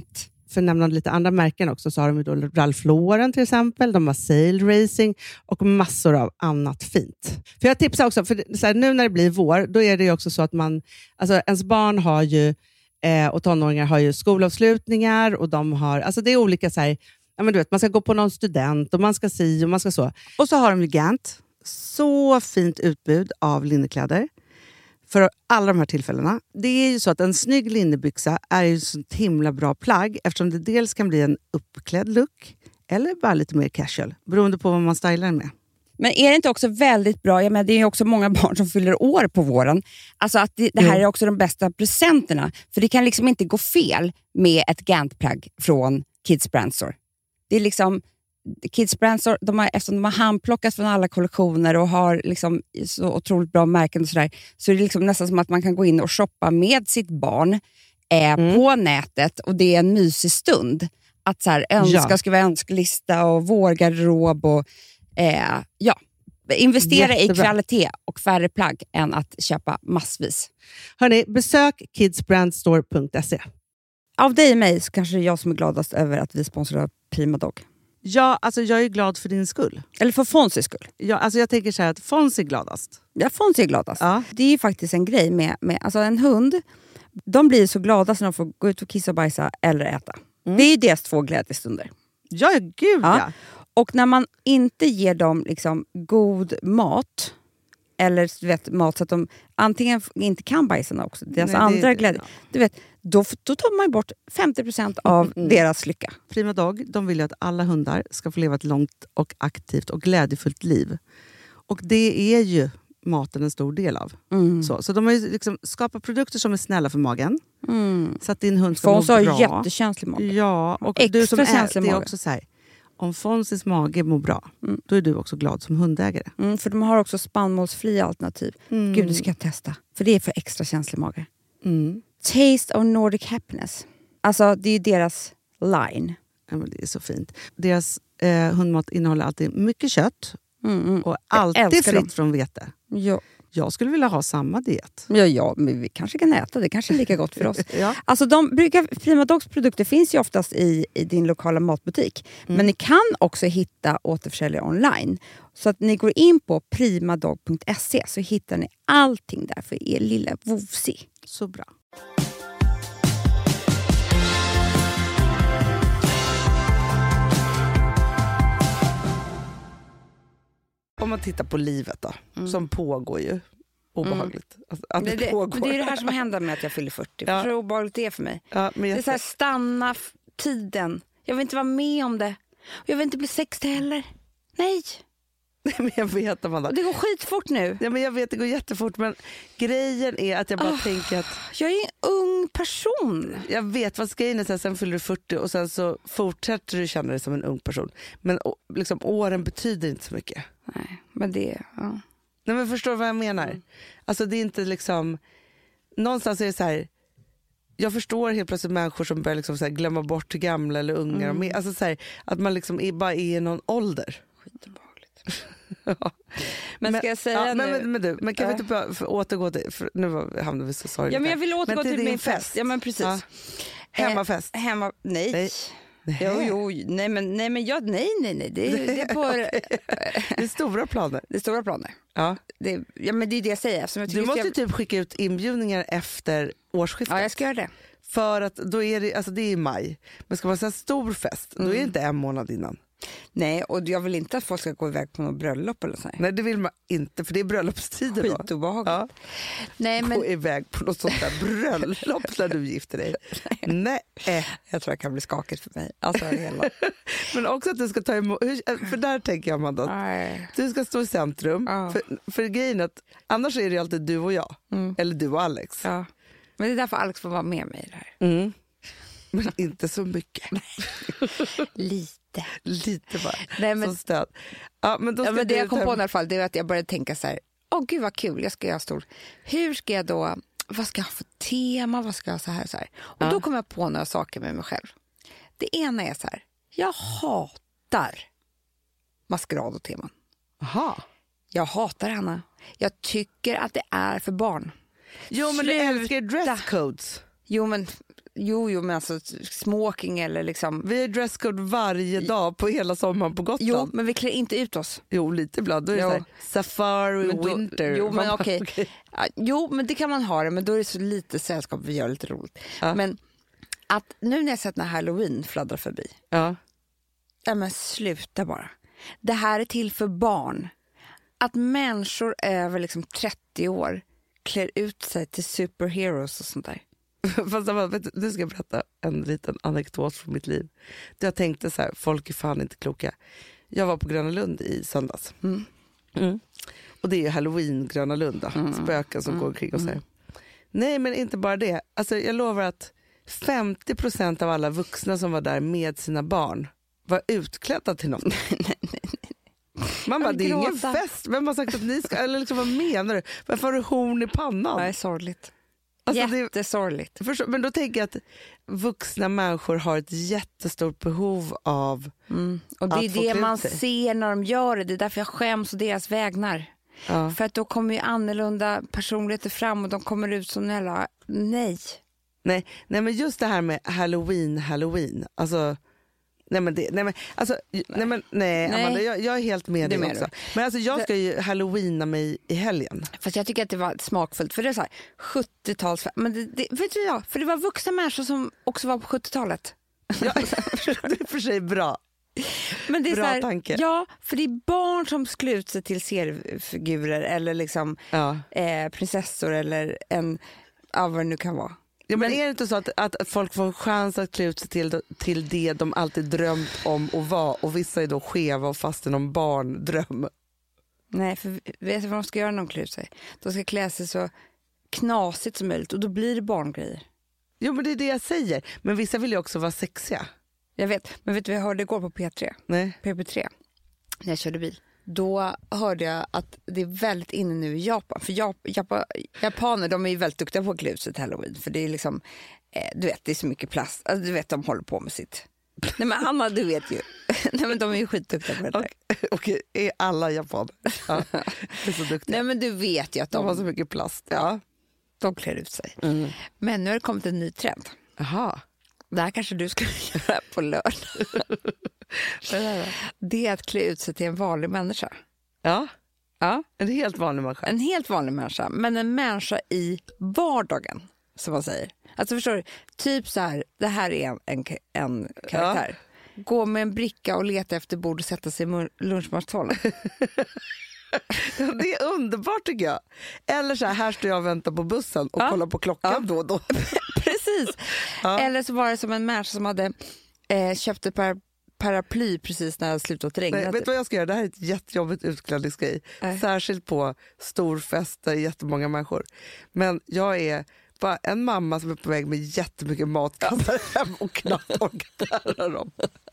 S2: för nämna lite andra märken också, så har de ju då Ralph Lauren till exempel, de har Sail Racing och massor av annat fint. För jag tipsar också, för så här, nu när det blir vår, då är det ju också så att ens barn har ju, och tonåringar har ju skolavslutningar och de har, alltså det är olika så här, ja men du vet, man ska gå på någon student och man ska si och man ska så. Och så har de ju Gant, så fint utbud av linnekläder för alla de här tillfällena. Det är ju så att en snygg linnebyxa är ju så himla bra plagg eftersom det dels kan bli en uppklädd look eller bara lite mer casual, beroende på vad man stylar med.
S3: Men är det inte också väldigt bra, jag menar, det är ju också många barn som fyller år på våren, alltså att det här är också de bästa presenterna, för det kan liksom inte gå fel med ett Gant-plagg från Kids Brand Store. Det är liksom Kids Brand Store, eftersom de har handplockat från alla kollektioner och har liksom så otroligt bra märken och sådär, så är det liksom nästan som att man kan gå in och shoppa med sitt barn på nätet, och det är en mysig stund att så här, skriva önskelista och vårgarderob och investera
S2: Jättebra.
S3: i kvalitet och färre plagg än att köpa massvis.
S2: Hörrni, besök kidsbrandstore.se.
S3: Av dig och mig så kanske det är jag som är gladast över att vi sponsrar Prima Dog.
S2: Ja, alltså jag är glad för din skull.
S3: Eller för Fonzys skull.
S2: Ja, alltså jag tänker så här att Fonzie är gladast.
S3: Ja, Fonzie är gladast.
S2: Ja.
S3: Det är ju faktiskt en grej med alltså en hund. De blir så glada när de får gå ut och kissa och bajsa eller äta. Det är ju deras 2 glädjestunder.
S2: Ja, gud ja.
S3: Och när man inte ger dem liksom god mat, eller du vet, mat så att de antingen inte kan bajsa också, deras andra glädje, du vet, då tar man bort 50% av deras lycka.
S2: Prima Dog, de vill ju att alla hundar ska få leva ett långt och aktivt och glädjefullt liv. Och det är ju maten en stor del av. Så de har ju liksom skapat produkter som är snälla för magen. Så att din hund ska må bra.
S3: Fons har jättekänslig mage.
S2: Ja, och
S3: extra
S2: du som
S3: känslig
S2: det är
S3: mage.
S2: också så här, om Fonzies mage mår bra, då är du också glad som hundägare.
S3: För de har också spannmålsfria alternativ. Gud, det ska jag testa. För det är för extra känslig mage. Taste of Nordic Happiness. Alltså, det är ju deras line.
S2: Ja, men det är så fint. Deras hundmat innehåller alltid mycket kött. Och alltid fritt från vete.
S3: Ja.
S2: Jag skulle vilja ha samma diet.
S3: Ja, men vi kanske kan äta. Det kanske är lika gott för oss.
S2: Ja.
S3: Alltså Prima Dogs produkter finns ju oftast i din lokala matbutik. Men ni kan också hitta återförsäljare online. Så att ni går in på primadog.se så hittar ni allting där för er lilla vovsi.
S2: Så bra. Om man tittar på livet då, som pågår ju. Obehagligt. Att det pågår.
S1: Men det är det här som händer med att jag fyller 40.
S2: Ja.
S1: För hur obehagligt det är för mig.
S2: Ja, men
S1: det är så här, stanna tiden. Jag vill inte vara med om det. Och jag vill inte bli 60 heller. Nej.
S2: Men jag vet, Amanda.
S1: Och det går skitfort nu.
S2: Ja, men jag vet, det går jättefort. Men grejen är att jag bara tänker att...
S1: Jag är en ung person.
S2: Jag vet vad grejen är, så här, sen fyller du 40 och sen så fortsätter du känna dig som en ung person. Men liksom, åren betyder inte så mycket.
S1: Nej, men det... Ja.
S2: Nej, men förstår du vad jag menar? Alltså det är inte liksom... Någonstans är det så här... Jag förstår helt plötsligt människor som börjar liksom så här glömma bort gamla eller unga. Alltså så här, att man liksom bara är i någon ålder.
S1: Skitobehagligt. Ja. Men ska jag säga nu...
S2: Men kan vi inte bara återgå till... Nu hamnar vi så sorgligt.
S1: Ja, men jag vill återgå till min fest. Ja, men precis. Ja.
S2: Hemmafest.
S1: Nej. Jo, nej. Det är på...
S2: Det är stora planer.
S1: Det är stora planer.
S2: Ja.
S1: Men det är det jag säger. Som jag
S2: du måste typ skicka ut inbjudningar efter årsskiftet.
S1: Ja, jag ska göra det.
S2: För att då är det, alltså det är i maj. Men ska man ha en stor fest, då är det inte en månad innan.
S1: Nej, och jag vill inte att folk ska gå iväg på något bröllop eller så.
S2: Nej, det vill man inte, för det är bröllopstider då.
S1: Skitobehagligt.
S2: Ja.
S1: Nej, men...
S2: Gå iväg på något sånt där bröllop när du gifter dig. Nej.
S1: Jag tror det kan bli skakigt för mig. Alltså, hela...
S2: Men också att du ska ta emot, för där tänker jag, Amanda, att du ska stå i centrum. För grejen att annars är det alltid du och jag. Eller du och Alex.
S1: Ja. Men det är därför Alex får vara med mig i det här.
S2: Men inte så mycket. Lite bara.
S1: Nej, men...
S2: som stöd. Ja, men, då ska
S1: men det jag kom på i alla fall, det är att jag började tänka så här: gud vad kul, jag ska göra stor. Hur ska jag då, vad ska jag ha för tema, vad ska jag ha så här. Och då kom jag på några saker med mig själv. Det ena är så här: jag hatar maskerad och teman.
S2: Aha.
S1: Jag hatar Hanna. Jag tycker att det är för barn.
S2: Jo, men du älskar dresscodes.
S1: Jo, men Jo, men alltså smoking eller liksom...
S2: Vi är dresscode varje dag på hela sommaren på Gotland.
S1: Jo, men vi klär inte ut oss.
S2: Jo, lite ibland. Då är det så här, safari winter.
S1: Jo, men okej. Jo, men det kan man ha det, men då är det så lite sällskap vi gör lite roligt. Ja. Men att nu när jag sett när Halloween fladdrar förbi. Ja. Ja, men sluta bara. Det här är till för barn. Att människor över liksom 30 år klär ut sig till superheroes och sånt där.
S2: Fast nu ska jag berätta en liten anekdot från mitt liv. Jag tänkte så här, folk är fan inte kloka. Jag var på Gröna Lund i söndags. Och det är ju Halloween Gröna Lund då. Spöken som går omkring och så här. Nej, men inte bara det. Alltså jag lovar att 50% av alla vuxna som var där med sina barn var utklädda till något. Man bara, det är ingen fest. Vem har sagt att ni ska, eller liksom, vad menar du? Varför har du horn i pannan?
S1: Det är sorgligt.
S2: Alltså,
S1: jättesorgligt.
S2: Men då tänker jag att vuxna människor har ett jättestort behov av
S1: och det är det man ser när de gör det. Det är därför jag skäms och deras vägnar. Ja. För att då kommer ju annorlunda personligheter fram och de kommer ut som jävla nej,
S2: men just det här med Halloween. Alltså Nej, Amanda, jag är helt med dig också. Men alltså jag ska ju halloweena mig i helgen.
S1: Fast jag tycker att det var smakfullt, för det är så här 70-tals, men det vet du jag, för det var vuxna människor som också var på 70-talet.
S2: Ja, det är för sig bra.
S1: Men det är
S2: bra
S1: så här,
S2: tanke.
S1: Ja, för det är barn som skulle ut sig till seriefigurer eller liksom prinsessor eller vad det nu kan vara.
S2: Ja, men är det inte så att folk får en chans att klä ut sig till det de alltid drömt om att vara, och vissa är då skeva och fast i någon barndröm?
S1: Nej, för vet du vad de ska göra när de klär ut sig? De ska klä sig så knasigt som möjligt och då blir det barngrejer.
S2: Jo, men det är det jag säger. Men vissa vill ju också vara sexiga.
S1: Jag vet, men vet du vad jag hörde igår på P3?
S2: Nej.
S1: PP3, när jag körde bil. Då hörde jag att det är väldigt inne nu i Japan. För japaner, de är ju väldigt duktiga på att klä ut sig till Halloween. För det är liksom, du vet, det är så mycket plast. Alltså, du vet, de håller på med sitt. Nej, men Hanna, du vet ju. Nej, men de är ju skitduktiga på det där.
S2: Okej, är alla japaner? Ja, är så duktiga.
S1: Nej, men du vet ju att
S2: de har så mycket plast. Ja.
S1: De klär ut sig. Men nu har det kommit en ny trend.
S2: Aha.
S1: Det här kanske du ska göra på lördag. Det är att klä ut sig till en vanlig människa.
S2: Ja.
S1: Ja.
S2: En helt vanlig människa.
S1: En helt vanlig människa, men en människa i vardagen, som man säger. Alltså förstår du, typ så här, det här är en karaktär. Ja. Gå med en bricka och leta efter bord och sätta sig i lunchmatsalen.
S2: Ja, det är underbart tycker jag. Eller så här står jag och väntar på bussen och kollar på klockan då och då.
S1: Precis. Ja. Eller så var det som en människa som hade köpt ett paraply precis när det slutat regna.
S2: Nej, vet du vad jag ska göra? Det här är ett jättejobbigt utklädningsgrej. Särskilt på storfester, jättemånga människor. Men jag är bara en mamma som är på väg med jättemycket matkassar hem och knappt orkar bära dem.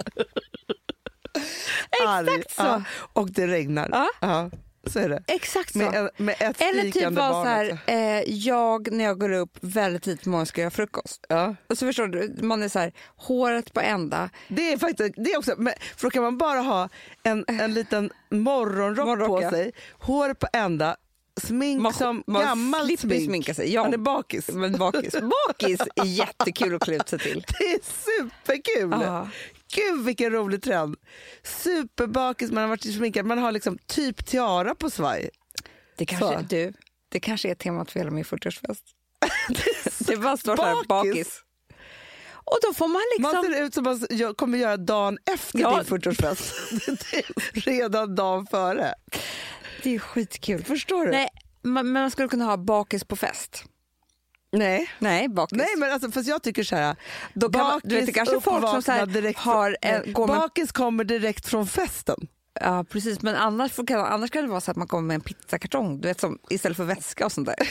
S1: Exakt så.
S2: Ja, och det regnar. Ja, så är det.
S1: Exakt så.
S2: Med ett
S1: eller typ var så här,
S2: också.
S1: när jag går upp väldigt tidigt på morgonen ska jag göra frukost. Ja. Och så förstår du, man är så här, håret på ända.
S2: Det är faktiskt, det är också, men för då kan man bara ha en liten morgonrock på sig, hår på ända, smink som gammalt smink.
S1: Sminka sig. Ja.
S2: Man är bakis.
S1: Men bakis är jättekul att klä ut sig till.
S2: Det är superkul. Aha. Gud vilken rolig trend. Superbakis, man har varit sminkad, man har liksom typ tiara på svaj.
S1: Det kanske är temat för hela min 40-årsfest. Det bara står så här, bakis. Och då får man liksom...
S2: Man ser ut som man kommer göra dagen efter din 40-årsfest. Redan dagen före.
S1: Det är skitkul.
S2: Förstår du?
S1: Nej, men man skulle kunna ha bakis på fest.
S2: Nej,
S1: bakis.
S2: Nej, men alltså, fast jag tycker så här,
S1: då kan man, du vet, det kanske folk som så här har
S2: bakis kommer direkt från festen.
S1: Ja, precis, men annars kan det vara så att man kommer med en pizzakartong, du vet, som istället för väska och sånt där.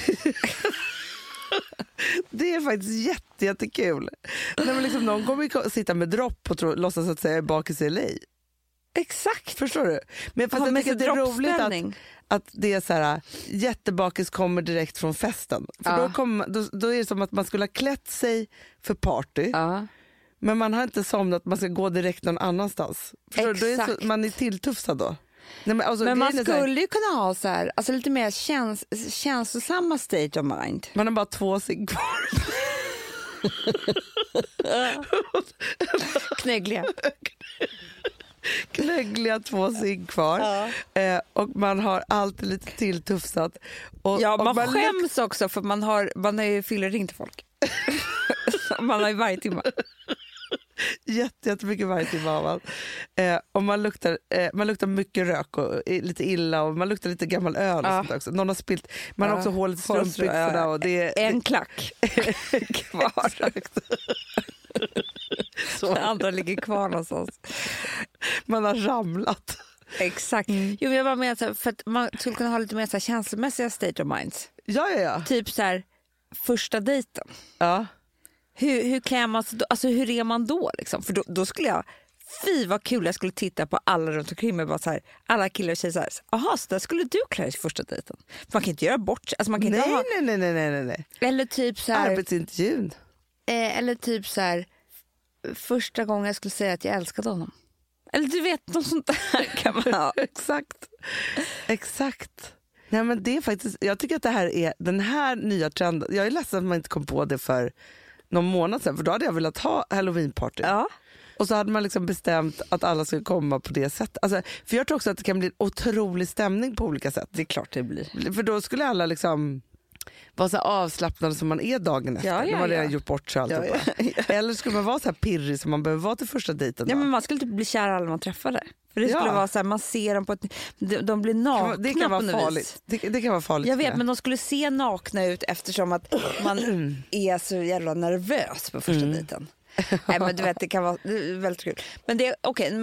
S2: Det är faktiskt jättekul. När man liksom, någon kommer sitta med dropp och låtsas att säga bakis i LA.
S1: Exakt.
S2: Förstår du? Men fast jag tycker det är roligt att det är så här, jättebakis kommer direkt från festen. För då är det som att man skulle ha klätt sig för party. Men man har inte somnat att man ska gå direkt någon annanstans. Förstår du? Då är så, man är tilltufsad då. Nej, men
S1: man skulle ju kunna ha så här, alltså lite mer känslosamma state of mind.
S2: Man har bara 2 cigg kvar.
S1: Knöggliga
S2: 2 cigg kvar. Och man har alltid lite tilltufsat. Och
S1: man skäms också för man har ju fyllering till folk. Man har ju varje timme.
S2: Jättemycket varje timme av man. Och man luktar mycket rök och lite illa och man luktar lite gammal öl och sånt också. Någon har spilt, man har också hål i strumpbyxorna och det är
S1: en klack kvar. Så andra ligger kvar någonstans.
S2: Man har ramlat.
S1: Exakt. Jo, jag bara menar för att man skulle kunna ha lite mer så här känslomässiga state of minds.
S2: Ja.
S1: Typ så här första dejten.
S2: Ja.
S1: Hur klär man sig då? Alltså hur är man då liksom? För då skulle jag, fy vad kul jag skulle titta på alla runt omkring mig, bara så här, alla killar och tjejer så här, aha, så där skulle du klä dig första dejten. För man kan inte göra bort, alltså man kan inte ha...
S2: Nej.
S1: Eller typ så här,
S2: arbetsintervjun.
S1: Eller typ så här, första gången jag skulle säga att jag älskade honom. Eller du vet, något sånt där kan man ha.
S2: Exakt. Nej, men det är faktiskt, jag tycker att det här är den här nya trenden. Jag är ledsen att man inte kom på det för någon månad sedan, för då hade jag velat ha Halloween-party.
S1: Ja.
S2: Och så hade man liksom bestämt att alla skulle komma på det sättet. Alltså, för jag tror också att det kan bli en otrolig stämning på olika sätt.
S1: Det är klart det blir.
S2: För då skulle alla liksom vara så avslappnade som man är dagen efter. När man redan gjort bort sig allt. Eller skulle man vara så här pirrig som man behöver vara till första dejten.
S1: Ja, men man skulle typ bli kär alla man träffade. För det skulle vara så här, man ser dem på ett... De blir nakna.
S2: Det kan vara farligt. Det kan vara farligt.
S1: Jag vet, men de skulle se nakna ut eftersom att man är så jävla nervös på första dejten. Nej, men du vet, det kan vara väldigt kul. Men det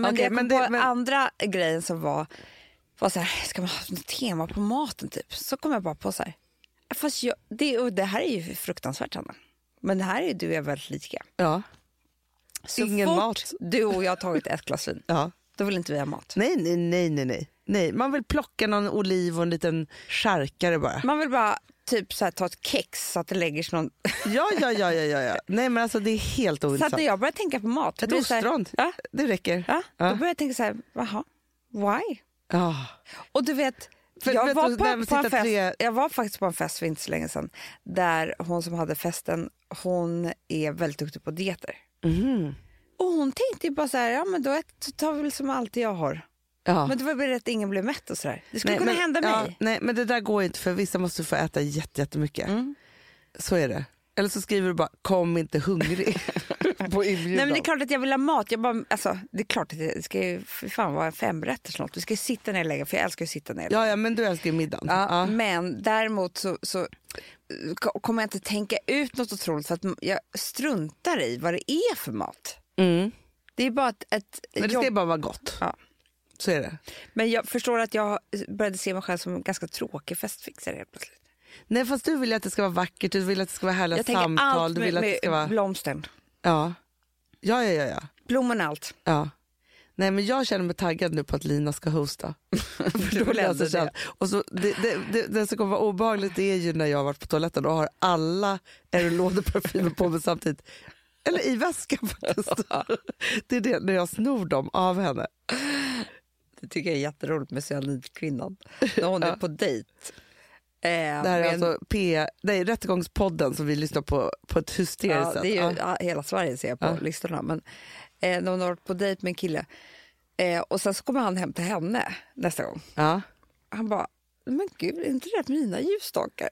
S1: andra grejen som var så här, ska man ha ett tema på maten typ? Så kom jag bara på så här. Fast det här är ju fruktansvärt, Hanna. Men det här är du är väldigt lika.
S2: Ja.
S1: Så
S2: ingen
S1: fort
S2: mat.
S1: Du och jag har tagit ett glas vin.
S2: Ja.
S1: Då vill inte vi ha mat.
S2: Nej, man vill plocka någon oliv och en liten charkare bara.
S1: Man vill bara typ så här, ta ett kex så att det lägger sig någon...
S2: Ja. Nej, men alltså det är helt ointressant.
S1: Så att när jag börjar tänka på mat...
S2: Ett ostron, det räcker.
S1: Ja, då börjar jag tänka så här, jaha, why?
S2: Ja.
S1: Och du vet... Jag var faktiskt på en fest för inte så länge sedan där hon som hade festen, hon är väldigt duktig på dieter. Och hon tänkte ju bara så här, ja men då tar vi väl som alltid jag har. Ja. Men det var bara att ingen blev mätt och så där. Det skulle kunna hända mig. Ja,
S2: nej, men det där går inte, för vissa måste få äta jättemycket. Så är det. Eller så skriver du bara, kom inte hungrig på inbjudan.
S1: Nej, men det är klart att jag vill ha mat. Det är klart att det ska ju fan vara 5 rätter snart. Du ska ju sitta ner och lägga, för jag älskar att sitta ner.
S2: Ja, men du älskar ju middagen.
S1: Ja. Men däremot så kommer jag inte tänka ut något otroligt, för att jag struntar i vad det är för mat. Det är bara
S2: men det ska bara vara gott. Ja. Så är det.
S1: Men jag förstår att jag började se mig själv som en ganska tråkig festfixare helt plötsligt.
S2: Nej, fast du vill att det ska vara vackert, du vill att det ska vara härliga samtal.
S1: Allt
S2: du vill att det ska vara
S1: blomsten.
S2: Ja.
S1: Blommorna allt.
S2: Ja. Nej, men jag känner mig taggad nu på att Lina ska hosta. Och så det som kommer vara obehagligt är ju när jag har varit på toaletten och har alla aerolådeparfymer på mig samtidigt. Eller i väskan faktiskt. Det är det när jag snor dem av henne.
S1: Det tycker jag är jätteroligt med cyanidkvinnan. När hon är på dejt.
S2: Det här är alltså Rättegångspodden som vi lyssnar på ett hysteriskt sätt.
S1: Det är ju hela Sverige ser jag på listorna. Men när hon har varit på dejt med en kille och sen så kommer han hem till henne nästa gång. Ja. Han bara, men gud, är inte det mina ljusstakar?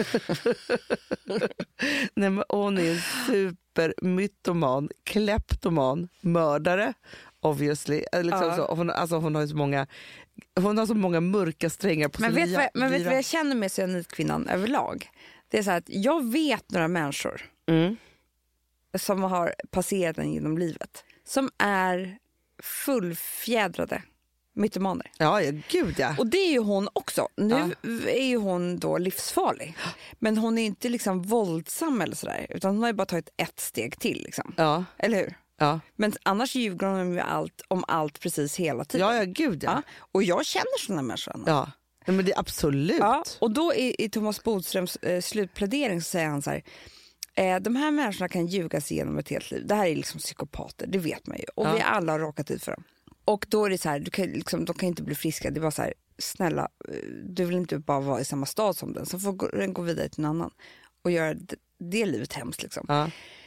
S2: Nej, men hon är en supermytoman, kleptoman, mördare obviously. Liksom så, hon har så många mörka strängar på sin
S1: vet du vad jag känner med cyanidkvinnan överlag? Det är så här att jag vet några människor som har passerat den genom livet som är fullfjädrade mytomaner.
S2: Ja, gud ja.
S1: Och det är ju hon också. Nu är ju hon då livsfarlig. Men hon är inte liksom våldsam eller sådär, utan hon har ju bara tagit ett steg till liksom. Ja. Eller hur? Ja. Men annars ljuger hon ju om allt precis hela tiden.
S2: Ja, gud ja.
S1: Och jag känner sådana människor.
S2: Ja, men det är absolut. Ja.
S1: Och då i Thomas Bodströms slutplädering så säger han så här, de här människorna kan ljuga sig igenom ett helt liv. Det här är liksom psykopater, det vet man ju. Och vi alla har råkat ut för dem. Och då är det så här, de kan inte bli friska. Det är bara så här, snälla, du vill inte bara vara i samma stad som den. Så får den gå vidare till en annan och göra det livet hemskt liksom. Ja.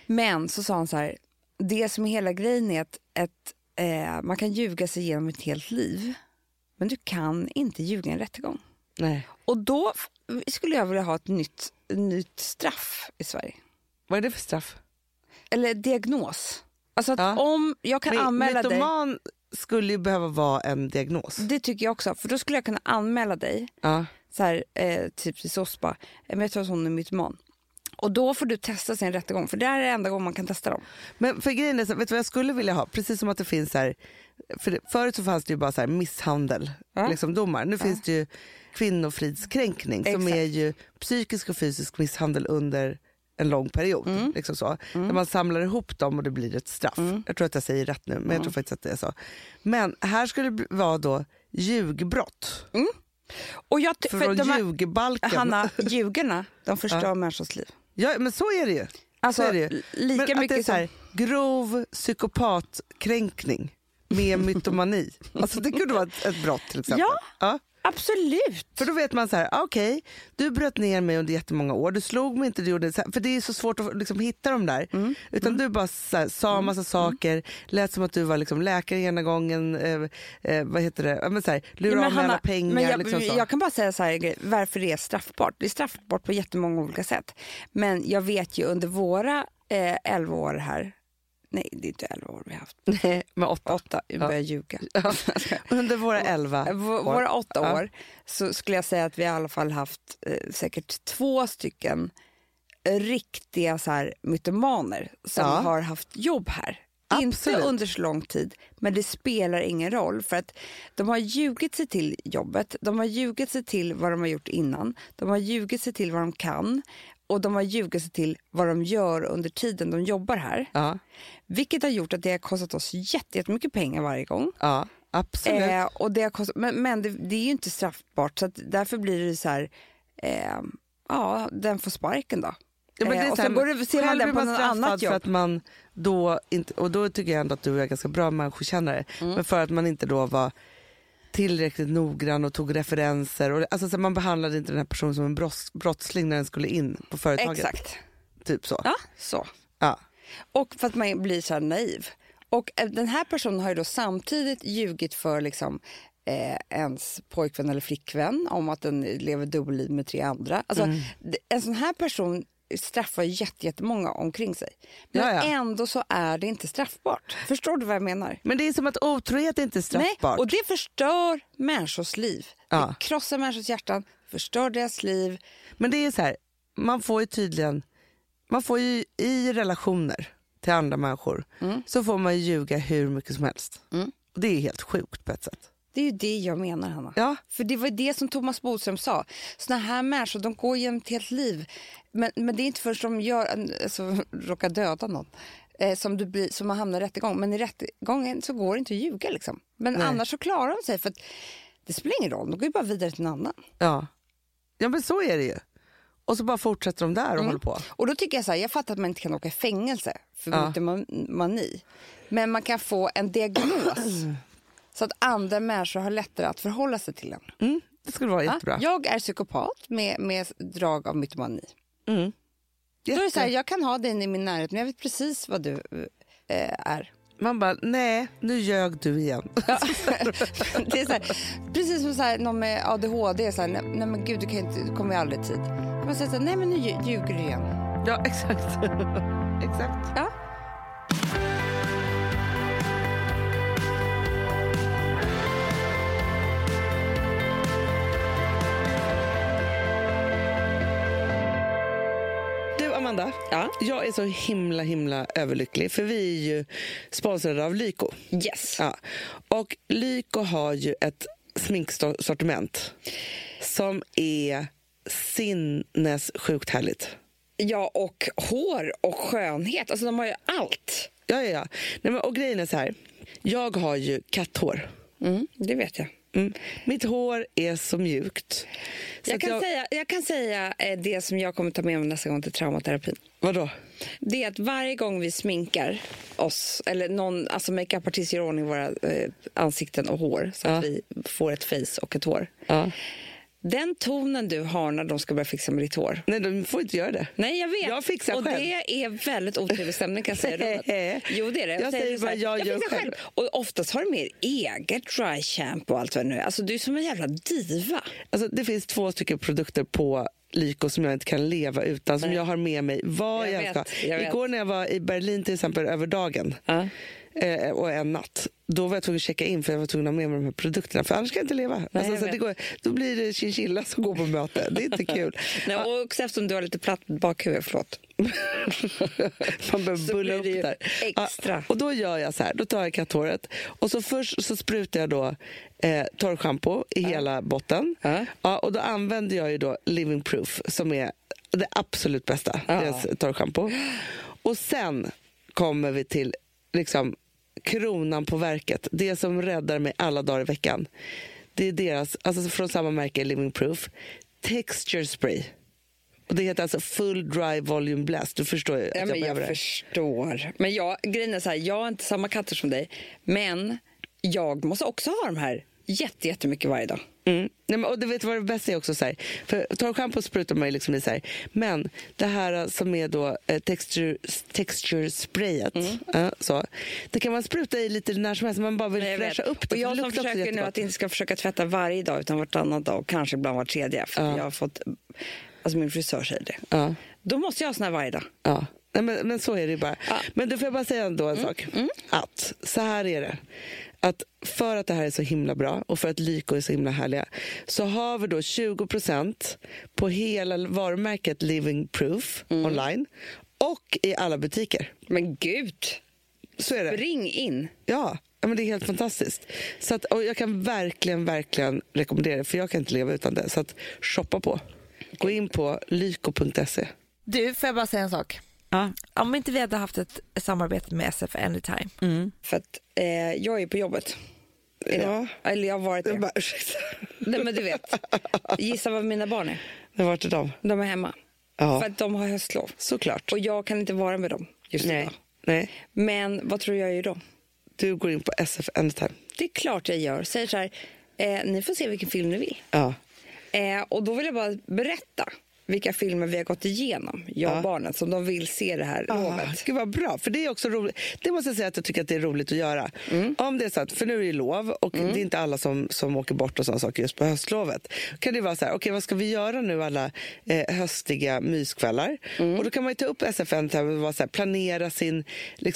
S1: Men så sa han så här, det som är hela grejen är att man kan ljuga sig igenom ett helt liv, men du kan inte ljuga en rättegång.
S2: Nej.
S1: Och då skulle jag vilja ha ett nytt straff i Sverige.
S2: Vad är det för straff?
S1: Eller diagnos. Alltså att om jag kan anmäla dig...
S2: Mytoman skulle ju behöva vara en diagnos.
S1: Det tycker jag också. För då skulle jag kunna anmäla dig. Så här, typ till SOSPA. Men jag tror att hon är mytoman. Och då får du testa sin rättegång. För det är det enda gången man kan testa dem.
S2: Men för grejen är så, vet du vad jag skulle vilja ha? Precis som att det finns så här... Förut så fanns det ju bara så här misshandel, liksom domar. Nu finns det ju kvinnofridskränkning som är ju psykisk och fysisk misshandel under en lång period. Liksom så. Där man samlar ihop dem och det blir ett straff. Jag tror att jag säger rätt nu, men jag tror faktiskt att det är så. Men här skulle det vara då ljugbrott.
S1: Och
S2: för ljugbalken.
S1: Hanna, ljugerna, de förstör människors liv.
S2: Ja, men så är det ju.
S1: Alltså,
S2: så är det ju.
S1: lika
S2: men
S1: mycket
S2: att det är så här, grov psykopatkränkning med mytomani. Alltså det kunde vara ett brott till exempel.
S1: Ja. Absolut.
S2: För då vet man så här, okej, du bröt ner mig under jättemånga år, du slog mig inte, du gjorde så här, för det är så svårt att liksom hitta dem där. Utan du bara så här, sa massa saker, lät som att du var liksom läkare ena gången, vad heter det, men så här, lura av med alla pengar.
S1: Men
S2: liksom så.
S1: Jag kan bara säga så här, varför det är straffbart. Det är straffbart på jättemånga olika sätt. Men jag vet ju under våra 11 år här, nej, det är inte 11 år vi har haft.
S2: Nej, med 8.
S1: Jag börjar ljuga.
S2: Under våra 11
S1: Våra 8 år så skulle jag säga att vi i alla fall haft säkert 2 stycken riktiga så här mytomaner som har haft jobb här. Absolut. Inte under så lång tid, men det spelar ingen roll för att de har ljugit sig till jobbet, de har ljugit sig till vad de har gjort innan, de har ljugit sig till vad de kan och de har ljugit sig till vad de gör under tiden de jobbar här. Vilket har gjort att det har kostat oss jättemycket pengar varje gång.
S2: Ja, absolut.
S1: Och det har kostat, men det är ju inte straffbart så att därför blir det så här den får sparken då.
S2: Ja, men det är
S1: och så går det, ser man den på något annat jobb.
S2: För att man då inte, och då tycker jag ändå att du är ganska bra människokännare, men för att man inte då var tillräckligt noggrann och tog referenser och alltså så man behandlade inte den här personen som en brottsling när den skulle in på företaget.
S1: Exakt.
S2: Typ så.
S1: Ja, så.
S2: Ja.
S1: Och för att man blir så här naiv. Och den här personen har ju då samtidigt ljugit för liksom ens pojkvän eller flickvän om att den lever dubbelliv med 3 andra. Alltså en sån här person straffar jättemånga omkring sig. Men ändå så är det inte straffbart. Förstår du vad jag menar?
S2: Men det är som att otrohet inte är straffbart.
S1: Nej, och det förstör människors liv. Det krossar människors hjärtan, förstör deras liv.
S2: Men det är så här, man får ju i relationer till andra människor så får man ju ljuga hur mycket som helst. Och det är helt sjukt på ett sätt.
S1: Det är ju det jag menar, Hanna.
S2: Ja.
S1: För det var det som Thomas Bodström sa. Såna här människor, de går genom ett helt liv. Men det är inte först de råkar döda någon som man hamnar i rättegång. Men i rättegången så går det inte att ljuga liksom. Men annars så klarar de sig för att det spelar ingen roll. De går ju bara vidare till en annan.
S2: Ja, men så är det ju. Och så bara fortsätter de där och håller på.
S1: Och då tycker jag så här, jag fattar att man inte kan åka i fängelse för mytomani. Men man kan få en diagnos. Så att andra människor har lättare att förhålla sig till en.
S2: Det skulle vara jättebra.
S1: Jag är psykopat med drag av mytomani. Då är det så här, jag kan ha dig i min närhet men jag vet precis vad du är.
S2: Man bara, nej, nu ljög du igen.
S1: Ja. Det är så här, precis som så här, någon med ADHD är så här, nej men gud, du kommer ju aldrig i tid. Man säger så här, nej men nu ljuger du igen.
S2: Ja, exakt. Exakt.
S1: Ja.
S2: Amanda, jag är så himla överlycklig för vi är ju sponsrade av Lyko.
S1: Yes.
S2: Ja. Och Lyko har ju ett sminksortiment som är sinnessjukt härligt.
S1: Ja, och hår och skönhet. Alltså de har ju allt.
S2: Ja. Nej, men, och grejen är så här. Jag har ju katthår.
S1: Det vet jag.
S2: Mitt hår är så mjukt. Så
S1: jag kan säga det som jag kommer ta med mig nästa gång till traumaterapin.
S2: Vadå?
S1: Det är att varje gång vi sminkar oss, eller någon, alltså makeup-artist gör ordning våra ansikten och hår så att vi får ett face och ett hår. Den tonen du har när de ska börja fixa med ditt hår.
S2: Nej, de får inte göra det.
S1: Nej, jag vet.
S2: Jag fixar
S1: och
S2: själv.
S1: Det är väldigt otrevlig stämning, kan jag säga. Jo, det är det.
S2: Jag säger bara, jag gör själv.
S1: Och oftast har du mer eget dry shampoo och allt vad det nu är. Alltså, du är som en jävla diva.
S2: Alltså, det finns 2 stycken produkter på Lyko som jag inte kan leva utan, som jag har med mig vad jag ska. Igår när jag var i Berlin till exempel över dagen och en natt, då var jag tvungen att checka in för jag var tvungen att ha med mig de här produkterna, för annars kan jag inte leva. Då blir det chinchilla som går på möte. Det är inte kul.
S1: Nej, och också eftersom du har lite platt bakhuvud, förlåt.
S2: Man behöver bulla upp där.
S1: Extra.
S2: Och då gör jag så här, då tar jag katthåret och så först så sprutar jag då torrschampo i hela botten. Och då använder jag ju då Living Proof som är det absolut bästa, deras torrschampo. Och sen kommer vi till liksom kronan på verket, det som räddar mig alla dagar i veckan. Det är deras, alltså från samma märke, Living Proof, Texture Spray. Och det heter alltså Full Dry Volume Blast. Du förstår ju att
S1: jag förstår. Men grejen är så här, jag har inte samma katter som dig, men jag måste också ha de här jättemycket varje dag.
S2: Nej, men, och du vet vad det bästa är också så här, för torrschampo sprutar man ju liksom i så här, men det här som är då texture sprayet så, det kan man spruta i lite när som helst, man bara vill fräscha upp det.
S1: Och jag som försöker nu att inte ska försöka tvätta varje dag utan vartannat dag och kanske ibland var tredje, för jag har fått, alltså min frisör säger det. Då måste jag ha såna här varje dag.
S2: Nej, men så är det ju bara. Men då får jag bara säga ändå en sak. Att så här är det. Att för att det här är så himla bra och för att Lyko är så himla härliga, så har vi då 20% på hela varumärket Living Proof online och i alla butiker.
S1: Men gud!
S2: Så är det.
S1: Spring in!
S2: Ja, men det är helt fantastiskt. Så att, och jag kan verkligen rekommendera det, för jag kan inte leva utan det. Så att shoppa på. Gå in på lyko.se.
S4: Du, får jag bara säga en sak? Om inte vi hade haft ett samarbete med SF Anytime.
S1: För att jag är på jobbet. Eller jag har varit det. Nej, men du vet. Gissa vad mina barn är.
S2: Vart är de?
S1: De är hemma. För att de har höstlov.
S2: Såklart.
S1: Och jag kan inte vara med dem just idag.
S2: Nej.
S1: Men vad tror jag gör då?
S2: Du går in på SF Anytime.
S1: Det är klart jag gör. Säger så här, ni får se vilken film ni vill. Och då vill jag bara berätta vilka filmer vi har gått igenom, jag och barnet, som de vill se det här lovet.
S2: Gud vad bra, för det är också roligt. Det måste jag säga att jag tycker att det är roligt att göra. Om det är så att, för nu är det lov och det är inte alla som åker bort och sådana saker just på höstlovet. Kan det vara så här, okej, vad ska vi göra nu alla höstiga myskvällar? Och då kan man ju ta upp SFN och vara så här, planera sin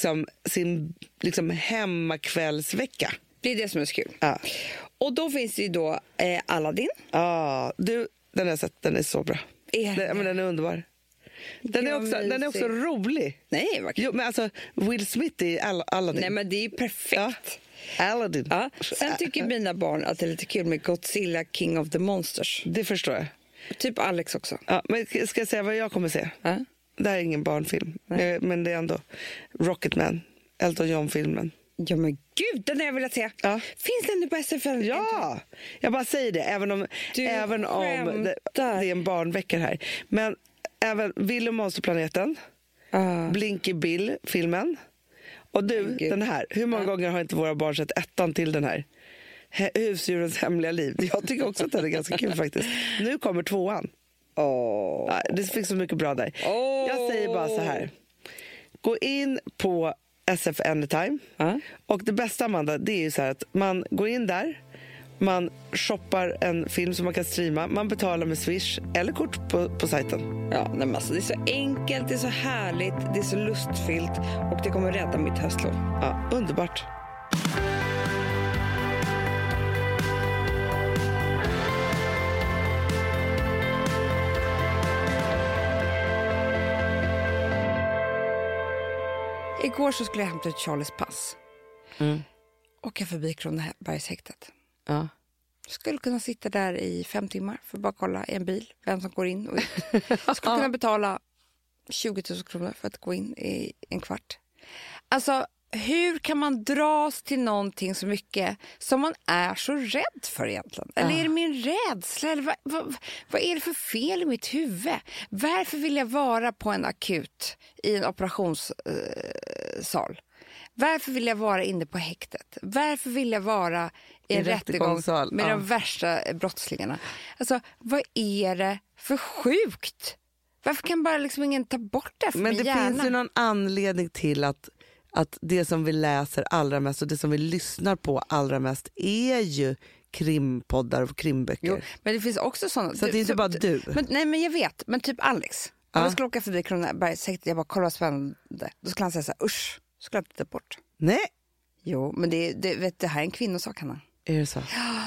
S2: hemmakvällsvecka.
S1: Det är det som är så kul. Och då finns det ju då Aladdin.
S2: Du, den har jag sett, den är så bra. Men den är underbar. Den är också rolig.
S1: Nej, vad kul.
S2: Jo, men alltså Will Smith i Aladdin.
S1: Nej, men det är perfekt.
S2: Aladdin.
S1: Sen tycker mina barn att det är lite kul med Godzilla King of the Monsters.
S2: Det förstår jag.
S1: Typ Alex också.
S2: Men ska jag säga vad jag kommer se? Det här är ingen barnfilm. Men det är ändå Rocketman, Elton John-filmen.
S1: Ja, men gud, den har jag velat se. Finns den nu på SFN?
S2: Ja, jag bara säger det. Även om det är en barnvecka här. Men även Bill och Monsterplaneten, Blinky Bill-filmen. Och du, den här. Hur många gånger har inte våra barn sett ettan till den här? Husdjurens hemliga liv. Jag tycker också att den är ganska kul faktiskt. Nu kommer tvåan. Det finns så mycket bra där. Jag säger bara så här. Gå in på SF Anytime. Och det bästa, Amanda, det är ju så här att man går in där, man shoppar en film som man kan streama, man betalar med Swish eller kort på sajten.
S1: Men alltså, det är så enkelt, det är så härligt, det är så lustfyllt och det kommer rädda mitt höstlov.
S2: Underbart.
S1: Igår så skulle jag hämta ut Charlies pass. Och jag förbi Kronobergshäktet. Skulle kunna sitta där i 5 timmar för att bara kolla i en bil vem som går in och ut. Skulle kunna betala 20 000 kronor för att gå in i en kvart. Alltså, hur kan man dras till någonting så mycket som man är så rädd för egentligen? Eller är det min rädsla? Eller vad är det för fel i mitt huvud? Varför vill jag vara på en akut i en operationssal? Varför vill jag vara inne på häktet? Varför vill jag vara i en rättegång med de värsta brottslingarna. Alltså, vad är det för sjukt? Varför kan bara liksom ingen ta bort det från
S2: Men det
S1: hjärna?
S2: finns ju någon anledning till att det som vi läser allra mest och det som vi lyssnar på allra mest är ju krimpoddar och krimböcker. Jo,
S1: men det finns också sådana.
S2: Så det är inte bara du.
S1: Men jag vet, men typ Alex. Om jag skulle åka förbi Kronoberg, jag bara kolla spännande. Då skulle han säga så här, usch, skulle jag ta bort.
S2: Nej.
S1: Jo, men det här är en kvinnosak, Hanna.
S2: Är det så?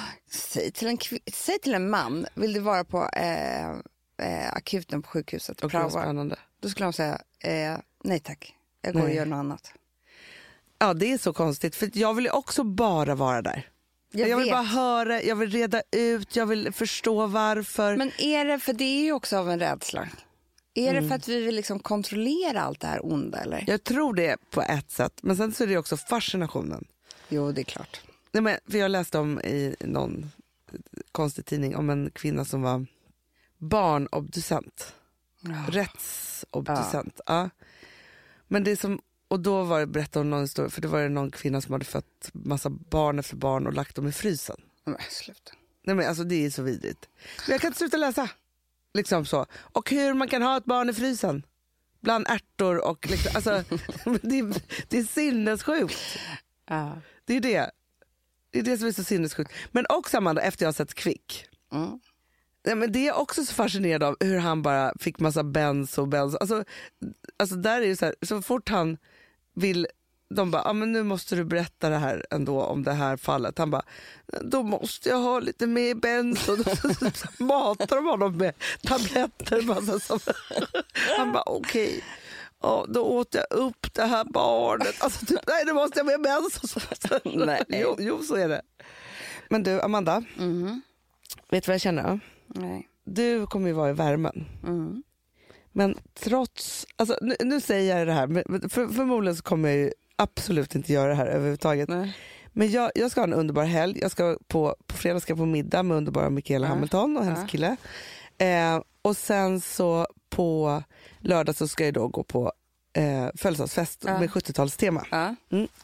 S1: Säg till en man, vill du vara på akuten på sjukhuset?
S2: Och spännande.
S1: Då skulle han säga, nej tack, jag går och gör något annat.
S2: Ja, det är så konstigt, för jag vill ju också bara vara där. Jag vill bara höra, jag vill reda ut, jag vill förstå varför.
S1: Men är det, för det är ju också av en rädsla. Är det för att vi vill liksom kontrollera allt det här onda, eller?
S2: Jag tror det på ett sätt, men sen så är det också fascinationen.
S1: Jo, det är klart.
S2: Nej, men, för jag läste om i någon konstig tidning om en kvinna som var barnobducent. Rättsobducent. Ja. Men det är som, och då var det, berättade hon någon historia, för det var någon kvinna som hade fött massa barn efter barn och lagt dem i frysen.
S1: Men sluta.
S2: Nej, men alltså det är så vidrigt. Men jag kan inte sluta läsa. Liksom så. Och hur man kan ha ett barn i frysen. Bland ärtor och liksom, alltså, det är sinnessjukt. Det är det. Det är det som är så sinnessjukt. Men också Amanda, efter jag har sett Kvick. Ja, men det är också så fascinerad av hur han bara fick massa benzo. Alltså där är det så här, så fort han vill, de bara, men nu måste du berätta det här ändå om det här fallet. Han bara, då måste jag ha lite mer benzo. Då matar de honom med tabletter. Han bara, okej. Ja, då åt jag upp det här barnet. Alltså typ, nej, det måste jag med benzo. Nej. Jo, så är det. Men du, Amanda, vet du vad jag känner?
S1: Nej.
S2: Du kommer ju vara i värmen. Men trots, alltså nu säger jag det här, men förmodligen så kommer jag ju absolut inte göra det här överhuvudtaget. Nej. Men jag ska ha en underbar helg. Jag ska på fredag ska jag på middag med underbara Michaela Hamilton och hennes kille. Och sen så på lördag så ska jag då gå på födelsedagsfest med 70-talstema.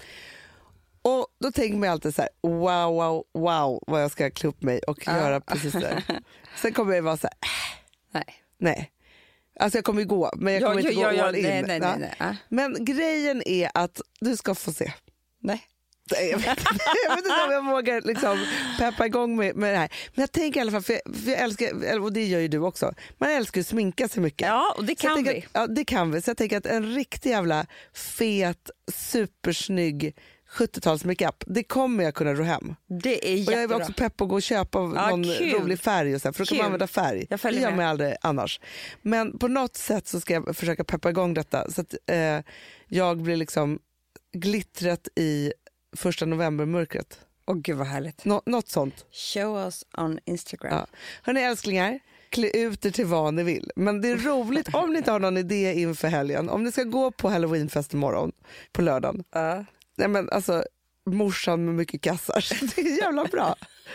S2: Och då tänker man alltid så här, wow vad jag ska klä upp mig och göra precis det. Sen kommer jag vara så här, nej. Alltså jag kommer ju gå, men jag kommer inte gå all in. Nej. Men grejen är att du ska få se.
S1: Nej.
S2: Jag vet inte om jag vågar liksom peppa igång med det här. Men jag tänker i alla fall, för jag älskar, och det gör ju du också, man älskar att sminka sig mycket.
S1: Ja, och det kan vi.
S2: Ja, det kan vi. Så jag tänker att en riktig jävla fet, supersnygg 70-tals-makeup, det kommer jag kunna ro hem.
S1: Det är jättebra.
S2: Och jag är också pepp på att gå och köpa någon rolig färg och så här, för då kan man använda färg. Det gör mig aldrig annars. Men på något sätt så ska jag försöka peppa igång detta så att jag blir liksom glittret i 1 november-mörkret.
S1: Åh gud vad härligt.
S2: Något sånt.
S1: Show us on Instagram.
S2: Ja. Hörrni älsklingar, klä ut er till vad ni vill. Men det är roligt om ni inte har någon idé inför helgen. Om ni ska gå på Halloweenfest imorgon på lördagen. Nej men alltså, morsan med mycket kassar. Det är jävla bra.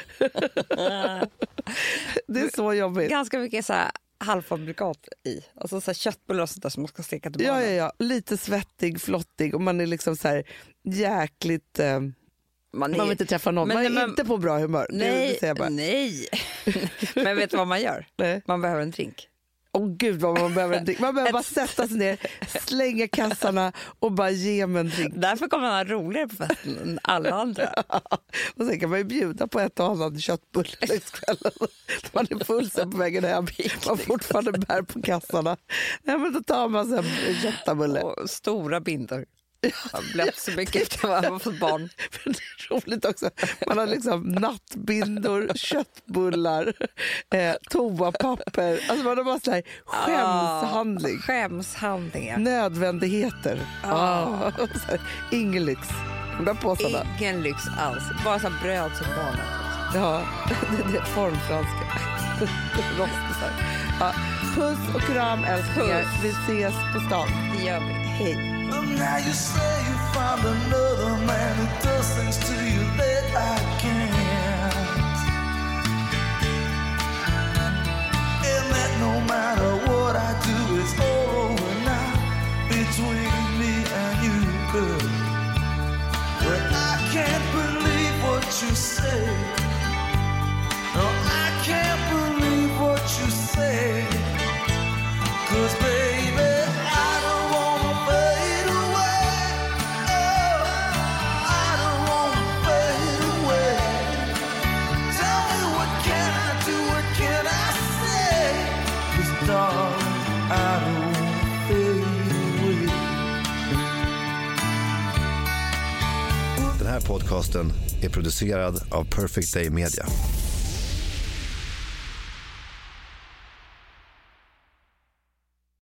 S2: Det är så jobbigt.
S1: Ganska mycket så här halvfabrikat i. Alltså så här köttbullar och sånt där som man ska steka till barnen.
S2: Ja. Lite svettig, flottig och man är liksom så här jäkligt... Man vill inte träffa någon. Man är inte på bra humör.
S1: Nej,
S2: det bara.
S1: Nej. Men vet du vad man gör?
S2: Nej.
S1: Man behöver en drink.
S2: Gud vad man behöver en drink. Man behöver bara sätta sig ner, slänga kassarna och bara ge mig en drink.
S1: Därför kommer man ha roligare på festen än alla andra.
S2: Och sen kan man ju bjuda på ett och annat köttbulle längs kvällen. Man är full sen på vägen hem. Man fortfarande bär på kassarna. Nej, men då tar man sen köttabulle.
S1: Och stora bindor. Jag blev så mycket efter att man har fått barn.
S2: Det är roligt också. Man har liksom nattbindor, köttbullar, toapapper. Alltså man har bara sån här skämshandling.
S1: Skämshandlingar.
S2: Nödvändigheter. Så här, ingen lyx. De där påsarna.
S1: Ingen lyx alls. Bara så bröd som barnen.
S2: Ja, det är formfranska. Rostisar. Ja, puss och kram älsklingar. Vi ses på stan.
S1: Det gör vi. Hej.
S5: Now you say you found another man who does things to you that I can't, and that no matter what I do it's all over now between me and you, girl. But I can't believe what you say.
S6: här podcasten är producerad av Perfect Day Media.